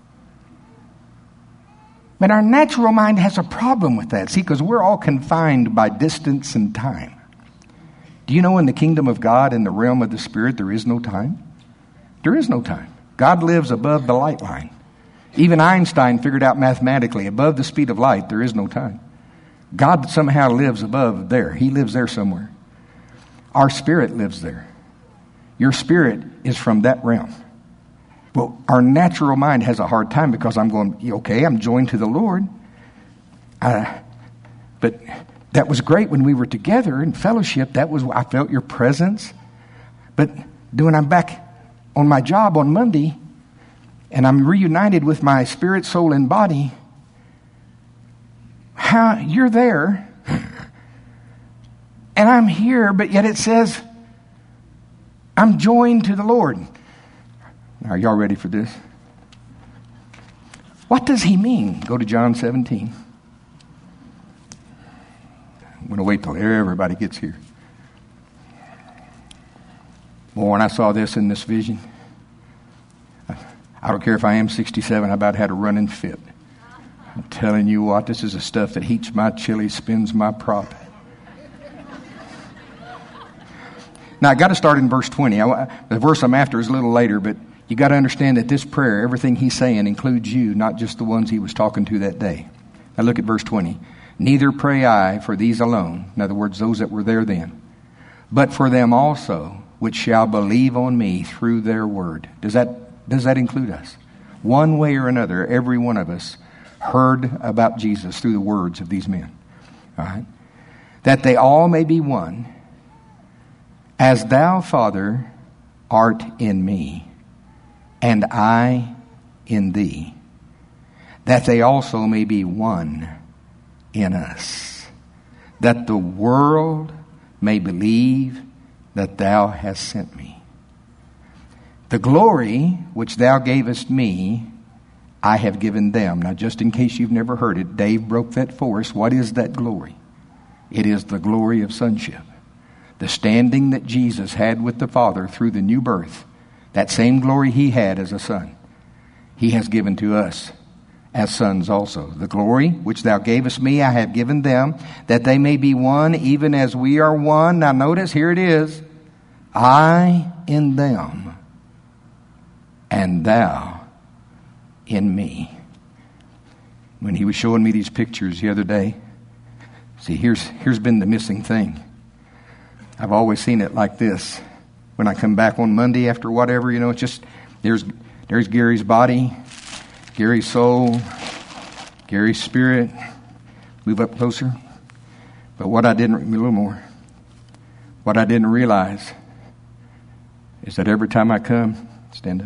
But our natural mind has a problem with that. See, because we're all confined by distance and time. Do you know in the kingdom of God, in the realm of the Spirit, there is no time? There is no time. God lives above the light line. Even Einstein figured out mathematically, above the speed of light, there is no time. God somehow lives above there. He lives there somewhere. Our spirit lives there. Your spirit is from that realm. Well, our natural mind has a hard time because I'm going, okay, I'm joined to the Lord. Uh, but that was great when we were together in fellowship. That was, I felt your presence. But when I'm back on my job on Monday and I'm reunited with my spirit, soul, and body, how you're there and I'm here, but yet it says I'm joined to the Lord. Now, are y'all ready for this? What does he mean? Go to John seventeen. I'm going to wait till everybody gets here. Well, when I saw this in this vision, I don't care if I am sixty-seven, I about had a running fit. I'm telling you what, this is the stuff that heats my chili, spins my prop. Now, I got to start in verse twenty. I, the verse I'm after is a little later, but you got to understand that this prayer, everything he's saying, includes you, not just the ones he was talking to that day. Now look at verse twenty. Neither pray I for these alone, in other words, those that were there then, but for them also which shall believe on me through their word. Does that, does that include us? One way or another, every one of us heard about Jesus through the words of these men. All right? That they all may be one, as thou, Father, art in me, and I in thee, that they also may be one in us, that the world may believe that thou hast sent me. The glory which thou gavest me, I have given them. Now, just in case you've never heard it, Dave broke that for us. What is that glory? It is the glory of sonship. The standing that Jesus had with the Father through the new birth, that same glory he had as a son, he has given to us as sons also. The glory which thou gavest me, I have given them, that they may be one, even as we are one. Now notice, here it is. I in them, and thou in me. When he was showing me these pictures the other day, see, here's here's been the missing thing. I've always seen it like this. When I come back on Monday after whatever, you know, it's just, there's there's Gary's body, Gary's soul, Gary's spirit. Move up closer. But what I didn't, a little more. What I didn't realize is that every time I come, stand up,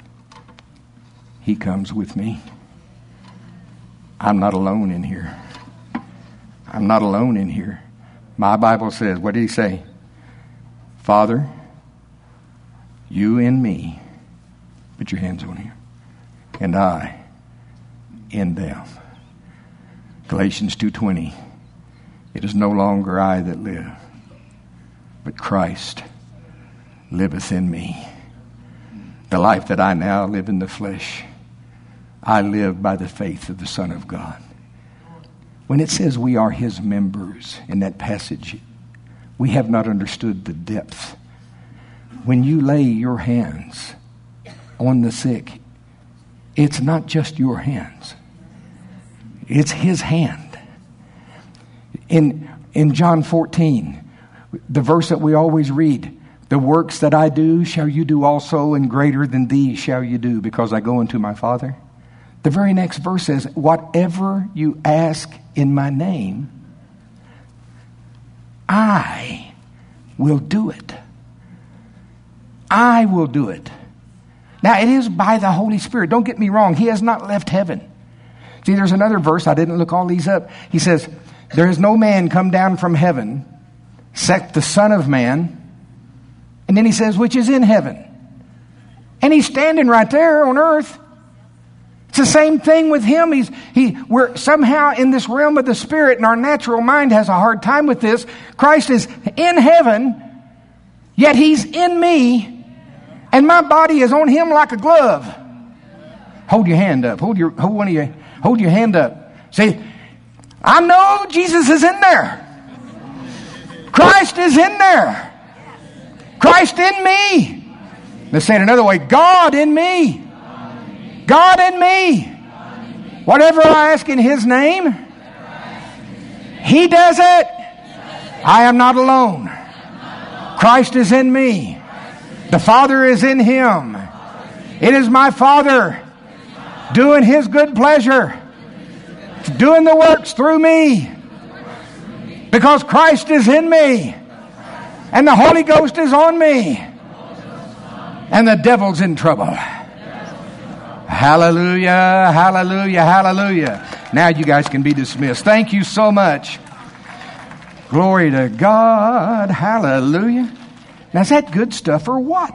He comes with me. I'm not alone in here. I'm not alone in here. My Bible says, what did He say? Father, you in me, put your hands on here, and I in them. Galatians two twenty, it is no longer I that live, but Christ liveth in me. The life that I now live in the flesh, I live by the faith of the Son of God. When it says we are His members in that passage, we have not understood the depth. When you lay your hands on the sick, it's not just your hands. It's His hand. In, in John fourteen, the verse that we always read, the works that I do shall you do also, and greater than these shall you do, because I go unto my Father. The very next verse says, whatever you ask in my name, I will do it. I will do it. Now, it is by the Holy Spirit. Don't get me wrong. He has not left heaven. See, there's another verse. I didn't look all these up. He says, there is no man come down from heaven except the Son of Man. And then he says, which is in heaven. And he's standing right there on earth. It's the same thing with Him. He's, he, we're somehow in this realm of the Spirit, and our natural mind has a hard time with this. Christ is in heaven, yet He's in me, and my body is on Him like a glove. Hold your hand up. Hold your, hold one of your, hold your hand up. Say, I know Jesus is in there. Christ is in there. Christ in me. Let's say it another way. God in me. God in me. Whatever I ask in His name, He does it. I am not alone. Christ is in me. The Father is in Him. It is my Father doing His good pleasure, doing the works through me, because Christ is in me, and the Holy Ghost is on me, and the devil's in trouble. Hallelujah, hallelujah, hallelujah. Now you guys can be dismissed. Thank you so much. Glory to God. Hallelujah. Now, is that good stuff or what?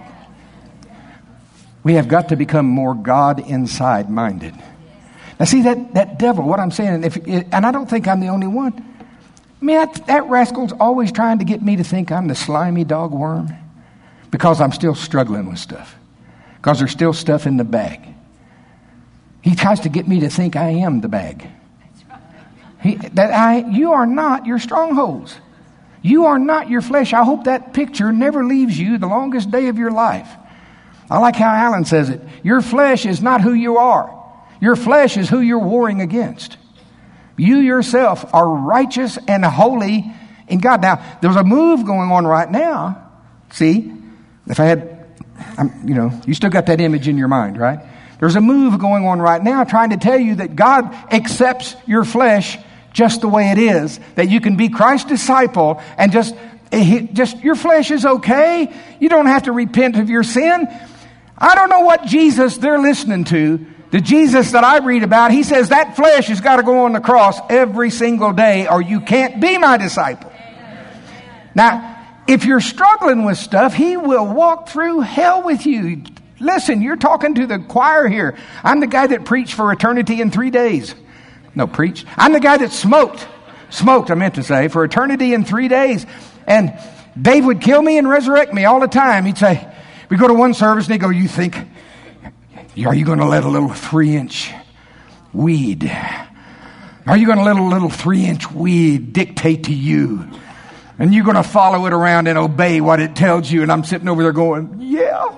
We have got to become more God inside minded. Now, see, that, that devil, what I'm saying, if, and I don't think I'm the only one. I mean, that, that rascal's always trying to get me to think I'm the slimy dog worm, because I'm still struggling with stuff, because there's still stuff in the bag. He tries to get me to think I am the bag. He, that I, you are not your strongholds. You are not your flesh. I hope that picture never leaves you the longest day of your life. I like how Alan says it. Your flesh is not who you are. Your flesh is who you're warring against. You yourself are righteous and holy in God. Now, there's a move going on right now. See, if I had, I'm, you know, you still got that image in your mind, right? There's a move going on right now trying to tell you that God accepts your flesh just the way it is, that you can be Christ's disciple and just, just your flesh is okay. You don't have to repent of your sin. I don't know what Jesus they're listening to. The Jesus that I read about, He says that flesh has got to go on the cross every single day or you can't be my disciple. Now, if you're struggling with stuff, He will walk through hell with you. Listen, you're talking to the choir here. I'm the guy that preached for eternity in three days. No, preached. I'm the guy that smoked. Smoked, I meant to say, for eternity in three days. And Dave would kill me and resurrect me all the time. He'd say, we go to one service and he'd go, you think, are you going to let a little three-inch weed? Are you going to let a little three-inch weed dictate to you? And you're going to follow it around and obey what it tells you? And I'm sitting over there going, yeah.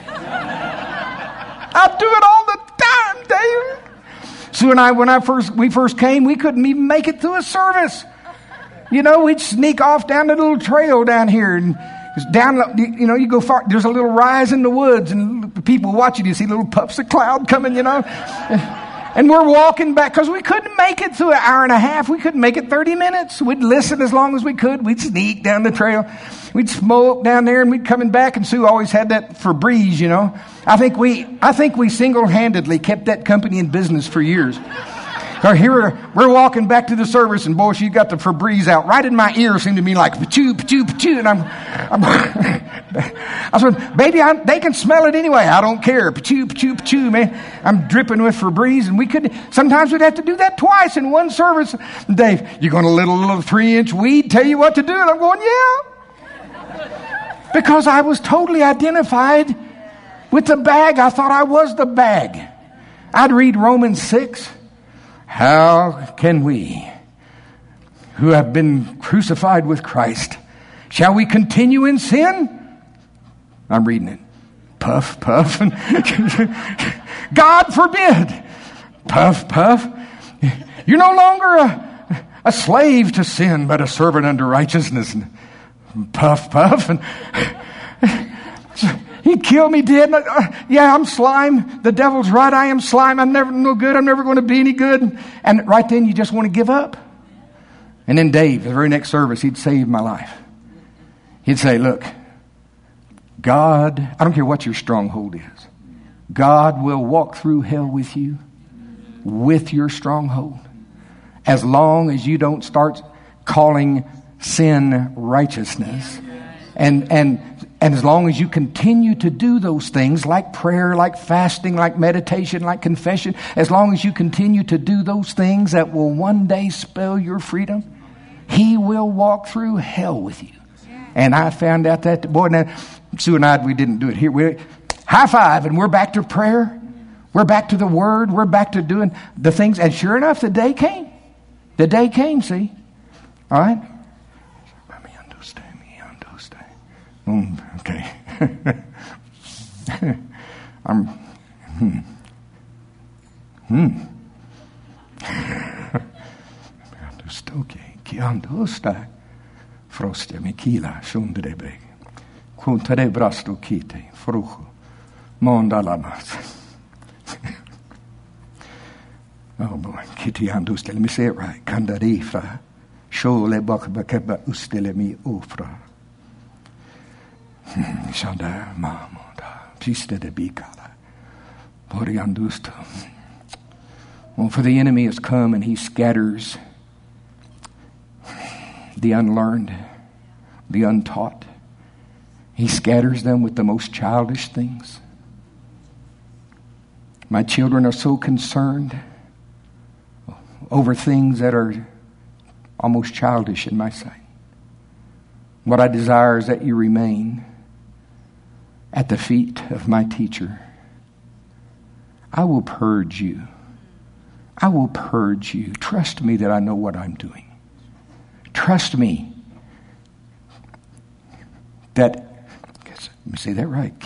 I do it all the time, Dave. Sue and I, when I first we first came, we couldn't even make it through a service. You know, we'd sneak off down the little trail down here, and down, you know, you go far. There's a little rise in the woods, and people watching you see little puffs of cloud coming. You know, And we're walking back because we couldn't make it through an hour and a half. We couldn't make it thirty minutes. We'd listen as long as we could. We'd sneak down the trail. We'd smoke down there and we'd coming back. And Sue always had that Febreze, you know. I think we, I think we single-handedly kept that company in business for years. Or here we're, we're walking back to the service, and boy, she got the Febreze out right in my ear. Seemed to me like pachoo, pachoo, pachoo, and I'm, I'm I said, baby, I, they can smell it anyway. I don't care. Pachoo, pachoo, pachoo, man. I'm dripping with Febreze, and we could. Sometimes we'd have to do that twice in one service. Dave, you're going to let a little three-inch weed tell you what to do, and I'm going, yeah, because I was totally identified with the bag. I thought I was the bag. I'd read Romans six. How can we, who have been crucified with Christ, shall we continue in sin? I'm reading it. Puff, puff. God forbid. Puff, puff. You're no longer a, a slave to sin, but a servant unto righteousness. Puff, puff. And He'd kill me dead. Uh, yeah, I'm slime. The devil's right. I am slime. I'm never no good. I'm never going to be any good. And right then you just want to give up. And then Dave, the very next service, he'd save my life. He'd say, look, God, I don't care what your stronghold is. God will walk through hell with you, with your stronghold, as long as you don't start calling sin righteousness. And, and, and as long as you continue to do those things like prayer, like fasting, like meditation, like confession, as long as you continue to do those things that will one day spell your freedom, He will walk through hell with you. And I found out that, boy, now, Sue and I, we didn't do it here. We high five, and we're back to prayer. We're back to the Word. We're back to doing the things. And sure enough, the day came. The day came, see? All right? Mm, okay. I'm, hmm. Hmm. Stoke, Kiandosta, Froste, Mikila, Shundrebeg, Kuntare Brasto Kite, Frucho, Mondalamas. Oh boy, Kitty Anduste, let me say it right. Kandarifra, Shole Bakbakeba Ustelemi Ufra. Shanda Mamoda, Piste de Bicala, Poriandusto. Well, for the enemy has come and he scatters the unlearned, the untaught. He scatters them with the most childish things. My children are so concerned over things that are almost childish in my sight. What I desire is that you remain at the feet of my teacher. I will purge you. I will purge you. Trust me that I know what I'm doing. Trust me that, let me say that right,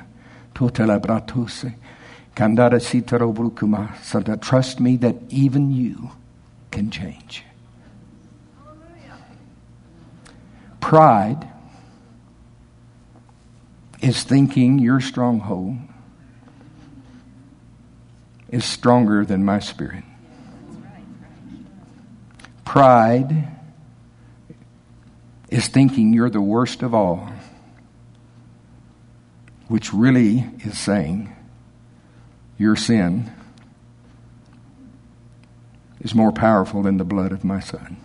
trust me that even you can change. Pride is thinking your stronghold is stronger than my spirit. Pride is thinking you're the worst of all, which really is saying your sin is more powerful than the blood of my son.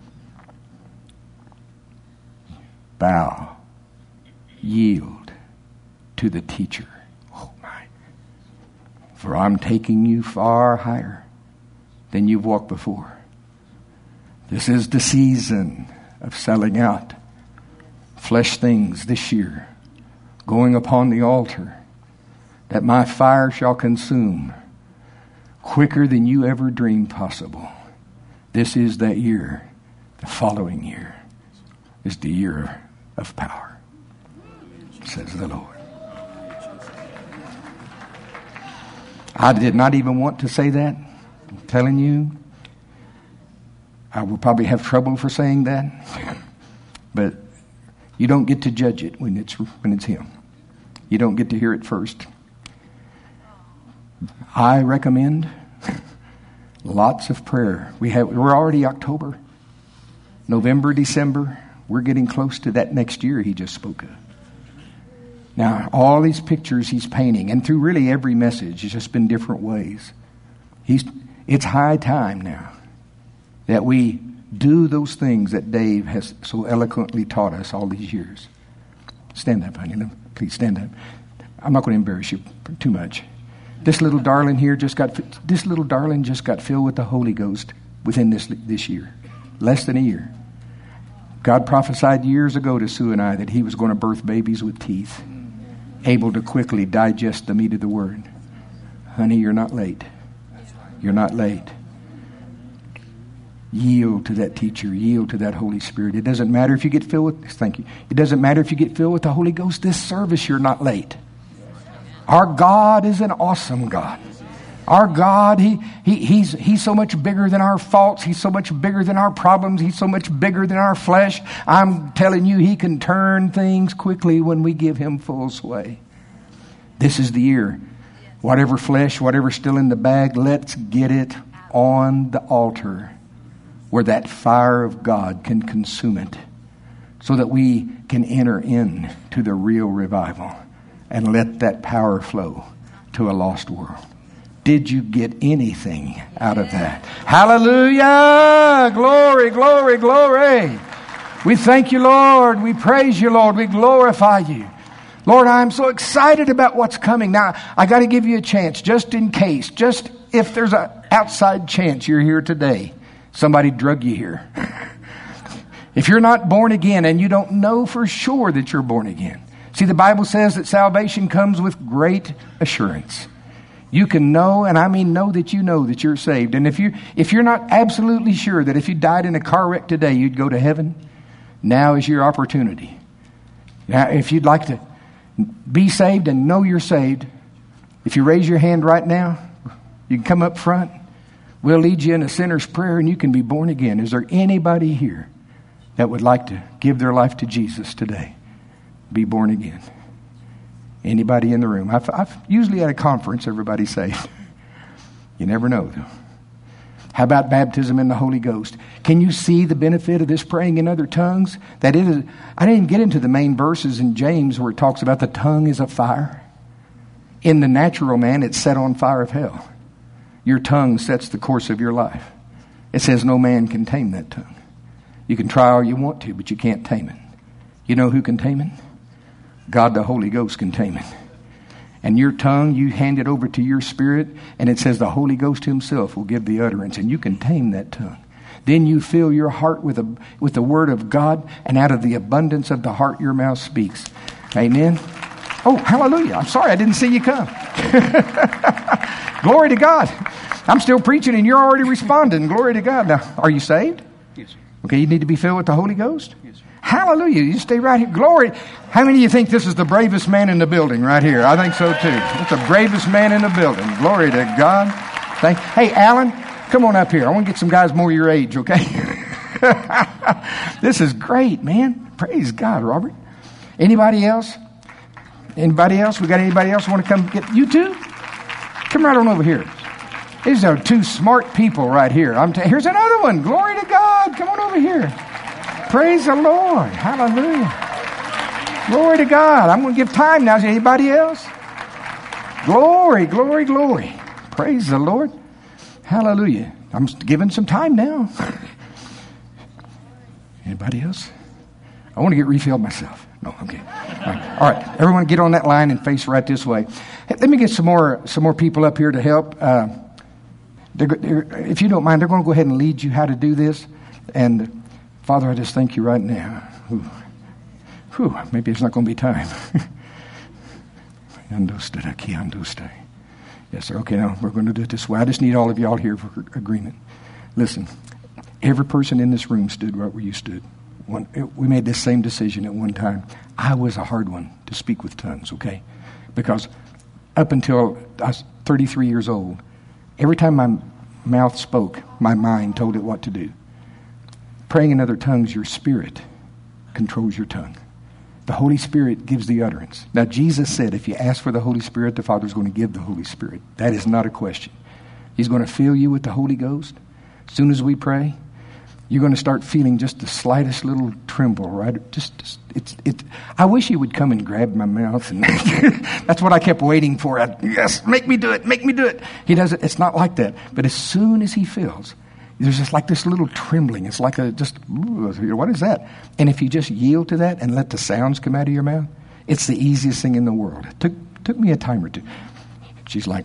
Bow, yield to the teacher. Oh my. For I'm taking you far higher than you've walked before. This is the season of selling out flesh things this year, going upon the altar, that my fire shall consume quicker than you ever dreamed possible. This is that year. The following year is the year of power, says the Lord. I did not even want to say that. I'm telling you, I will probably have trouble for saying that, but you don't get to judge it when it's when it's him. You don't get to hear it first. I recommend Lots of prayer. We have, we're already October, November, December. We're getting close to that next year he just spoke of. Now, all these pictures he's painting, and through really every message, it's just been different ways. He's, it's high time now that we do those things that Dave has so eloquently taught us all these years. Stand up, honey. Please stand up. I'm not going to embarrass you too much. This little darling here just got, this little darling just got filled with the Holy Ghost within this, this year. Less than a year. God prophesied years ago to Sue and I that he was going to birth babies with teeth, able to quickly digest the meat of the word. Honey, you're not late. You're not late. Yield to that teacher. Yield to that Holy Spirit. It doesn't matter if you get filled with, thank you. It doesn't matter if you get filled with the Holy Ghost. This service, you're not late. Our God is an awesome God. Our God, he, he, he's, he's so much bigger than our faults. He's so much bigger than our problems. He's so much bigger than our flesh. I'm telling you, he can turn things quickly when we give him full sway. This is the year. Whatever flesh, whatever's still in the bag, let's get it on the altar where that fire of God can consume it so that we can enter in to the real revival and let that power flow to a lost world. Did you get anything out of that? Hallelujah! Glory, glory, glory. We thank you, Lord. We praise you, Lord. We glorify you. Lord, I'm so excited about what's coming. Now, I got to give you a chance, just in case, just if there's an outside chance you're here today. Somebody drug you here. If you're not born again and you don't know for sure that you're born again. See, the Bible says that salvation comes with great assurance. You can know, and I mean know that you know that you're saved. And if you if you're not absolutely sure that if you died in a car wreck today, you'd go to heaven, now is your opportunity. Now, if you'd like to be saved and know you're saved, if you raise your hand right now, you can come up front. We'll lead you in a sinner's prayer and you can be born again. Is there anybody here that would like to give their life to Jesus today? Be born again. Anybody in the room? I've, I've usually at a conference, everybody's saved. You never know, though. How about baptism in the Holy Ghost? Can you see the benefit of this praying in other tongues? That it is. I didn't get into the main verses in James where it talks about the tongue is a fire. In the natural man, it's set on fire of hell. Your tongue sets the course of your life. It says no man can tame that tongue. You can try all you want to, but you can't tame it. You know who can tame it? God the Holy Ghost can tame it. And your tongue, you hand it over to your spirit, and it says the Holy Ghost himself will give the utterance, and you can tame that tongue. Then you fill your heart with, a, with the word of God, and out of the abundance of the heart your mouth speaks. Amen. Oh, hallelujah. I'm sorry I didn't see you come. Glory to God. I'm still preaching and you're already responding. Glory to God. Now, are you saved? Yes, sir. Okay, you need to be filled with the Holy Ghost? Yes, sir. Hallelujah. You stay right here. Glory. How many of you think this is the bravest man in the building right here? I think so too. It's the bravest man in the building. Glory to God. Thank. Hey, Alan, come on up here. I want to get some guys more your age, okay? This is great, man. Praise God, Robert. Anybody else? Anybody else? We got anybody else want to come get you too? Come right on over here. These are two smart people right here. I'm t- Here's another one. Glory to God. Come on over here. Praise the Lord. Hallelujah. Glory to God. I'm going to give time now. Is there anybody else? Glory, glory, glory. Praise the Lord. Hallelujah. I'm giving some time now. Anybody else? I want to get refilled myself. No, okay. All right. All right. Everyone get on that line and face right this way. Hey, let me get some more some more people up here to help. Uh, they're, they're, if you don't mind, they're going to go ahead and lead you how to do this. And Father, I just thank you right now. Whew. Whew, maybe it's not going to be time. Yes, sir. Okay, now we're going to do it this way. I just need all of y'all here for agreement. Listen, every person in this room stood right where you stood. One, we made this same decision at one time. I was a hard one to speak with tongues, okay? Because up until I was thirty-three years old, every time my mouth spoke, my mind told it what to do. Praying in other tongues, your spirit controls your tongue. The Holy Spirit gives the utterance. Now, Jesus said if you ask for the Holy Spirit, the Father's going to give the Holy Spirit. That is not a question. He's going to fill you with the Holy Ghost. As soon as we pray, you're going to start feeling just the slightest little tremble, right? Just, just it's, it. I wish he would come and grab my mouth, and that's what I kept waiting for. I, yes, make me do it, make me do it. He doesn't. It's not like that. But as soon as he fills, there's just like this little trembling. It's like a just, ooh, what is that? And if you just yield to that and let the sounds come out of your mouth, it's the easiest thing in the world. It took took me a time or two. She's like,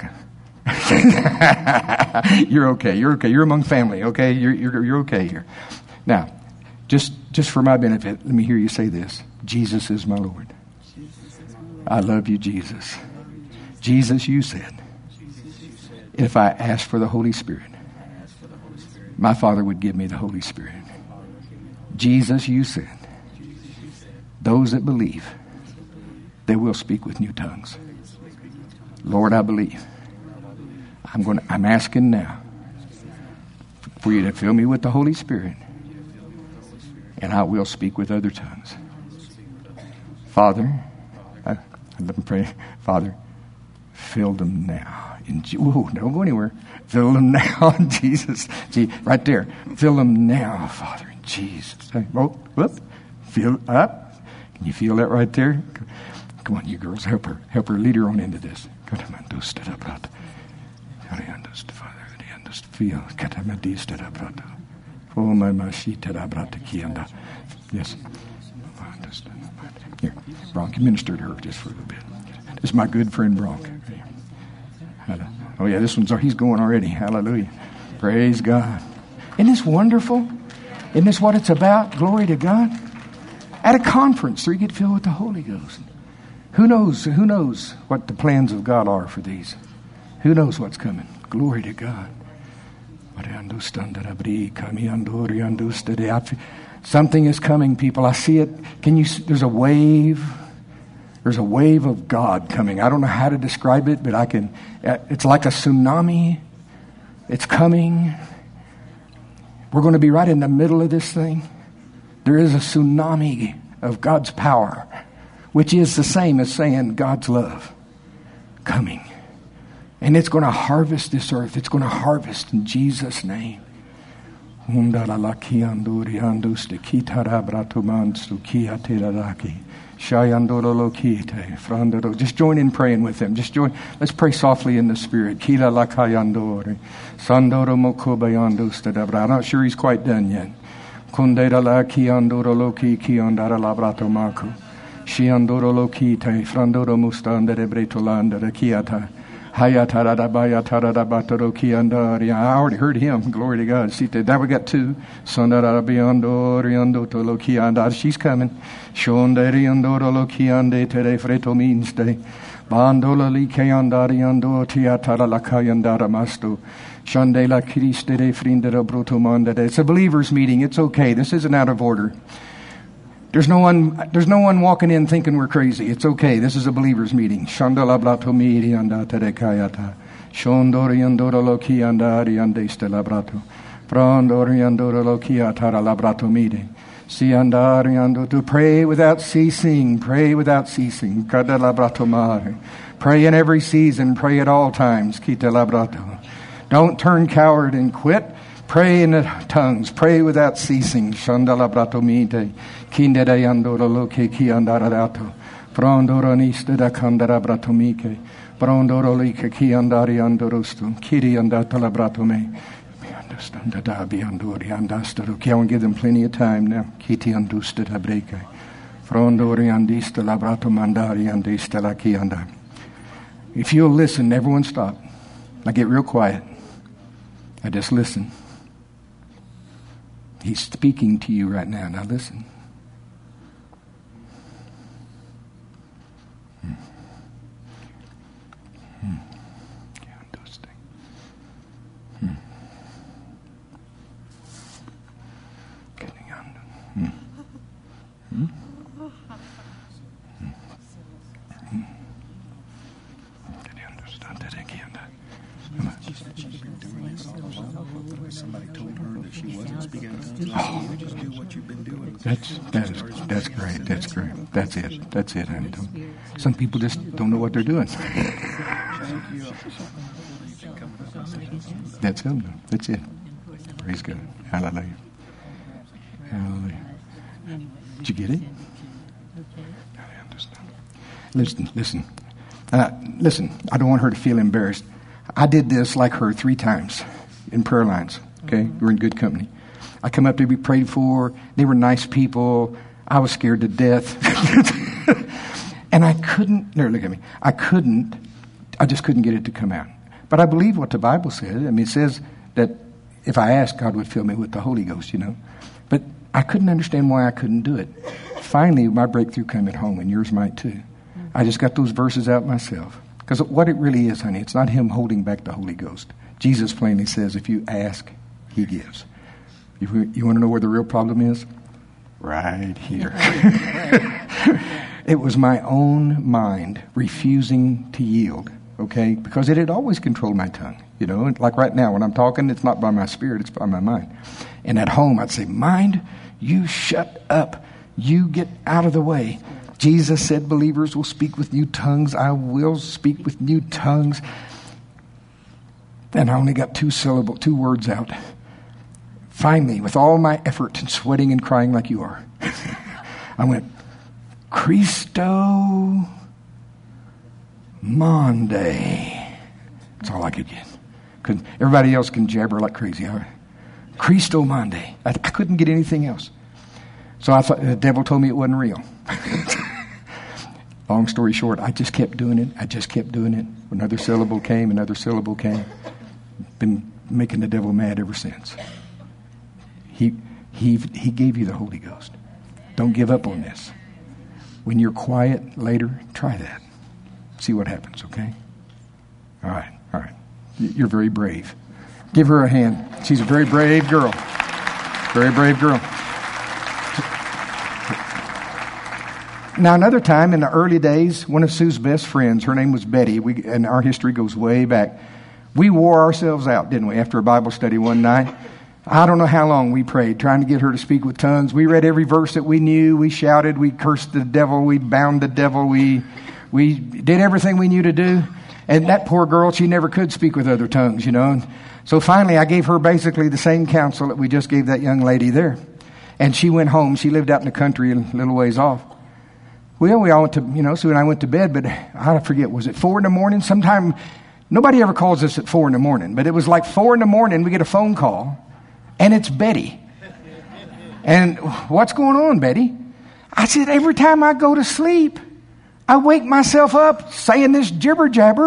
you're okay. You're okay. You're among family. Okay. You're you're you're okay here. Now, just just for my benefit, let me hear you say this: Jesus is my Lord. I love you, Jesus. Jesus, you said, if I ask for the Holy Spirit, my Father would give me the Holy Spirit. Jesus, you said, those that believe, they will speak with new tongues. Lord, I believe. I'm going. To, I'm asking now for you to fill me with the Holy Spirit, and I will speak with other tongues. Father, I, I let me pray. Father, fill them now. In, whoa, don't go anywhere. Fill them now, in Jesus. See, right there. Fill them now, Father, in Jesus. Oh, whoop. Fill up. Can you feel that right there? Come on, you girls, help her. Help her lead her on into this. Feel. Yes. Here, Bronk, minister to her just for a little bit. This is my good friend Bronk. Oh yeah, this one's he's going already. Hallelujah. Praise God. Isn't this wonderful? Isn't this what it's about? Glory to God. At a conference, you get filled with the Holy Ghost. Who knows? Who knows what the plans of God are for these? Who knows what's coming? Glory to God. Something is coming, people. I see it. Can you? There's a wave. There's a wave of God coming. I don't know how to describe it, but I can. It's like a tsunami. It's coming. We're going to be right in the middle of this thing. There is a tsunami of God's power, which is the same as saying God's love coming. And it's going to harvest this earth. It's going to harvest in Jesus' name. Just join in praying with them. Just join. Let's pray softly in the Spirit. I'm not sure he's quite done yet. I already heard him. Glory to God. See, now we got two. She's coming. It's a believers meeting. It's okay. This isn't out of order. There's no one, there's no one walking in thinking we're crazy. It's okay. This is a believers meeting. Shandala blato miri anda terekayata. Shondori andora loki andari ande stella brato. Prondori andora loki atara labrato mide. Si andari ando to pray without ceasing. Pray without ceasing. Kada labrato mare. Pray in every season. Pray at all times. Kita labrato. Don't turn coward and quit. Pray in the tongues. Pray without ceasing. Shandala brato mide. Kindere andora loke ki andara dato. Prondoro niste da kandara brato mike. Prondoro like ki andari andorostu. Kiri andata la brato me. Me understand da dabi andori andastero. Ki I want to give them plenty of time now. Kiti andusta da breke. Prondori andista la brato mandari andista la ki andar. If you'll listen, everyone stop. I get real quiet. I just listen. He's speaking to you right now. Now listen. Hmm. Hmm. Hmm. Hmm. Hmm. Somebody told her that she wasn't speaking in tongues. Oh. You just do what you've been doing. That's that is that's great. That's great. That's it. That's it, honey. Don't, some people just don't know what they're doing. That's him. That's it. Praise God. Hallelujah. Hallelujah. Did you get it? Listen, listen. Uh, listen, I don't want her to feel embarrassed. I did this like her three times in prayer lines. Okay? We're in good company. I come up to be prayed for. They were nice people. I was scared to death. And I couldn't, no, look at me. I couldn't, I just couldn't get it to come out. But I believe what the Bible says. I mean, it says that if I asked, God would fill me with the Holy Ghost, you know. But I couldn't understand why I couldn't do it. Finally, my breakthrough came at home, and yours might too. I just got those verses out myself. Because what it really is, honey, it's not him holding back the Holy Ghost. Jesus plainly says, if you ask, he gives. You, you want to know where the real problem is? Right here. It was my own mind refusing to yield, okay? Because it had always controlled my tongue. You know, like right now when I'm talking, it's not by my spirit, it's by my mind. And at home, I'd say, mind, you shut up. You get out of the way. Jesus said believers will speak with new tongues. I will speak with new tongues. And I only got two syllables, two words out. Finally, with all my effort and sweating and crying like you are, I went, Cristo Monday. That's all I could get. Couldn't, everybody else can jabber like crazy. I, Cristo Monday. I, I couldn't get anything else. So I thought the devil told me it wasn't real. Long story short, I just kept doing it. I just kept doing it. Another syllable came, another syllable came. Been making the devil mad ever since. He he he gave you the Holy Ghost. Don't give up on this. When you're quiet later, try that. See what happens, okay? All right, all right. You're very brave. Give her a hand. She's a very brave girl. Very brave girl. Now, another time in the early days, one of Sue's best friends, her name was Betty, we, and our history goes way back. We wore ourselves out, didn't we, after a Bible study one night? I don't know how long we prayed, trying to get her to speak with tongues. We read every verse that we knew. We shouted. We cursed the devil. We bound the devil. We we did everything we knew to do. And that poor girl, she never could speak with other tongues, you know. And so finally, I gave her basically the same counsel that we just gave that young lady there. And she went home. She lived out in the country a little ways off. Well, we all went to, you know, Sue and I went to bed, but I forget, was it four in the morning? Sometime, nobody ever calls us at four in the morning, but it was like four in the morning, we get a phone call, and it's Betty. And what's going on, Betty? I said, every time I go to sleep, I wake myself up saying this jibber jabber.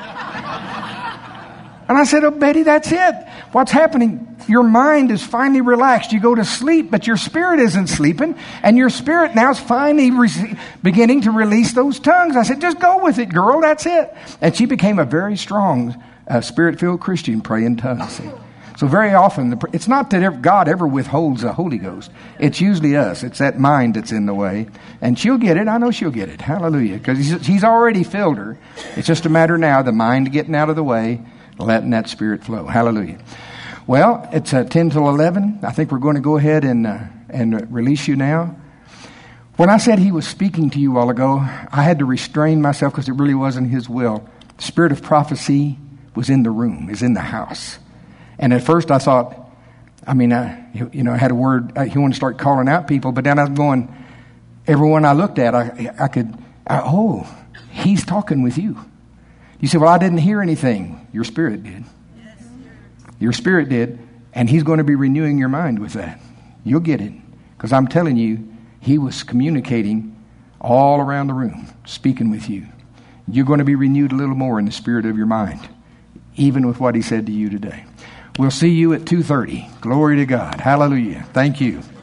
And I said, oh, Betty, that's it. What's happening? Your mind is finally relaxed. You go to sleep, but your spirit isn't sleeping. And your spirit now is finally re- beginning to release those tongues. I said, just go with it, girl. That's it. And she became a very strong, uh, spirit-filled Christian praying tongues. See? So very often, the, it's not that God ever withholds the Holy Ghost. It's usually us. It's that mind that's in the way. And she'll get it. I know she'll get it. Hallelujah. Because he's, he's already filled her. It's just a matter now, the mind getting out of the way, letting that spirit flow. Hallelujah. Well, it's uh, ten till eleven. I think we're going to go ahead and uh, and uh, release you now. When I said he was speaking to you a while ago, I had to restrain myself because it really wasn't his will. The spirit of prophecy was in the room, is in the house. And at first I thought, I mean, I, you know, I had a word, I, he wanted to start calling out people, but then I was going, everyone I looked at, I, I could, I, oh, he's talking with you. You say, well, I didn't hear anything. Your spirit did. Your spirit did, and he's going to be renewing your mind with that. You'll get it, because I'm telling you, he was communicating all around the room, speaking with you. You're going to be renewed a little more in the spirit of your mind, even with what he said to you today. We'll see you at two thirty. Glory to God. Hallelujah. Thank you.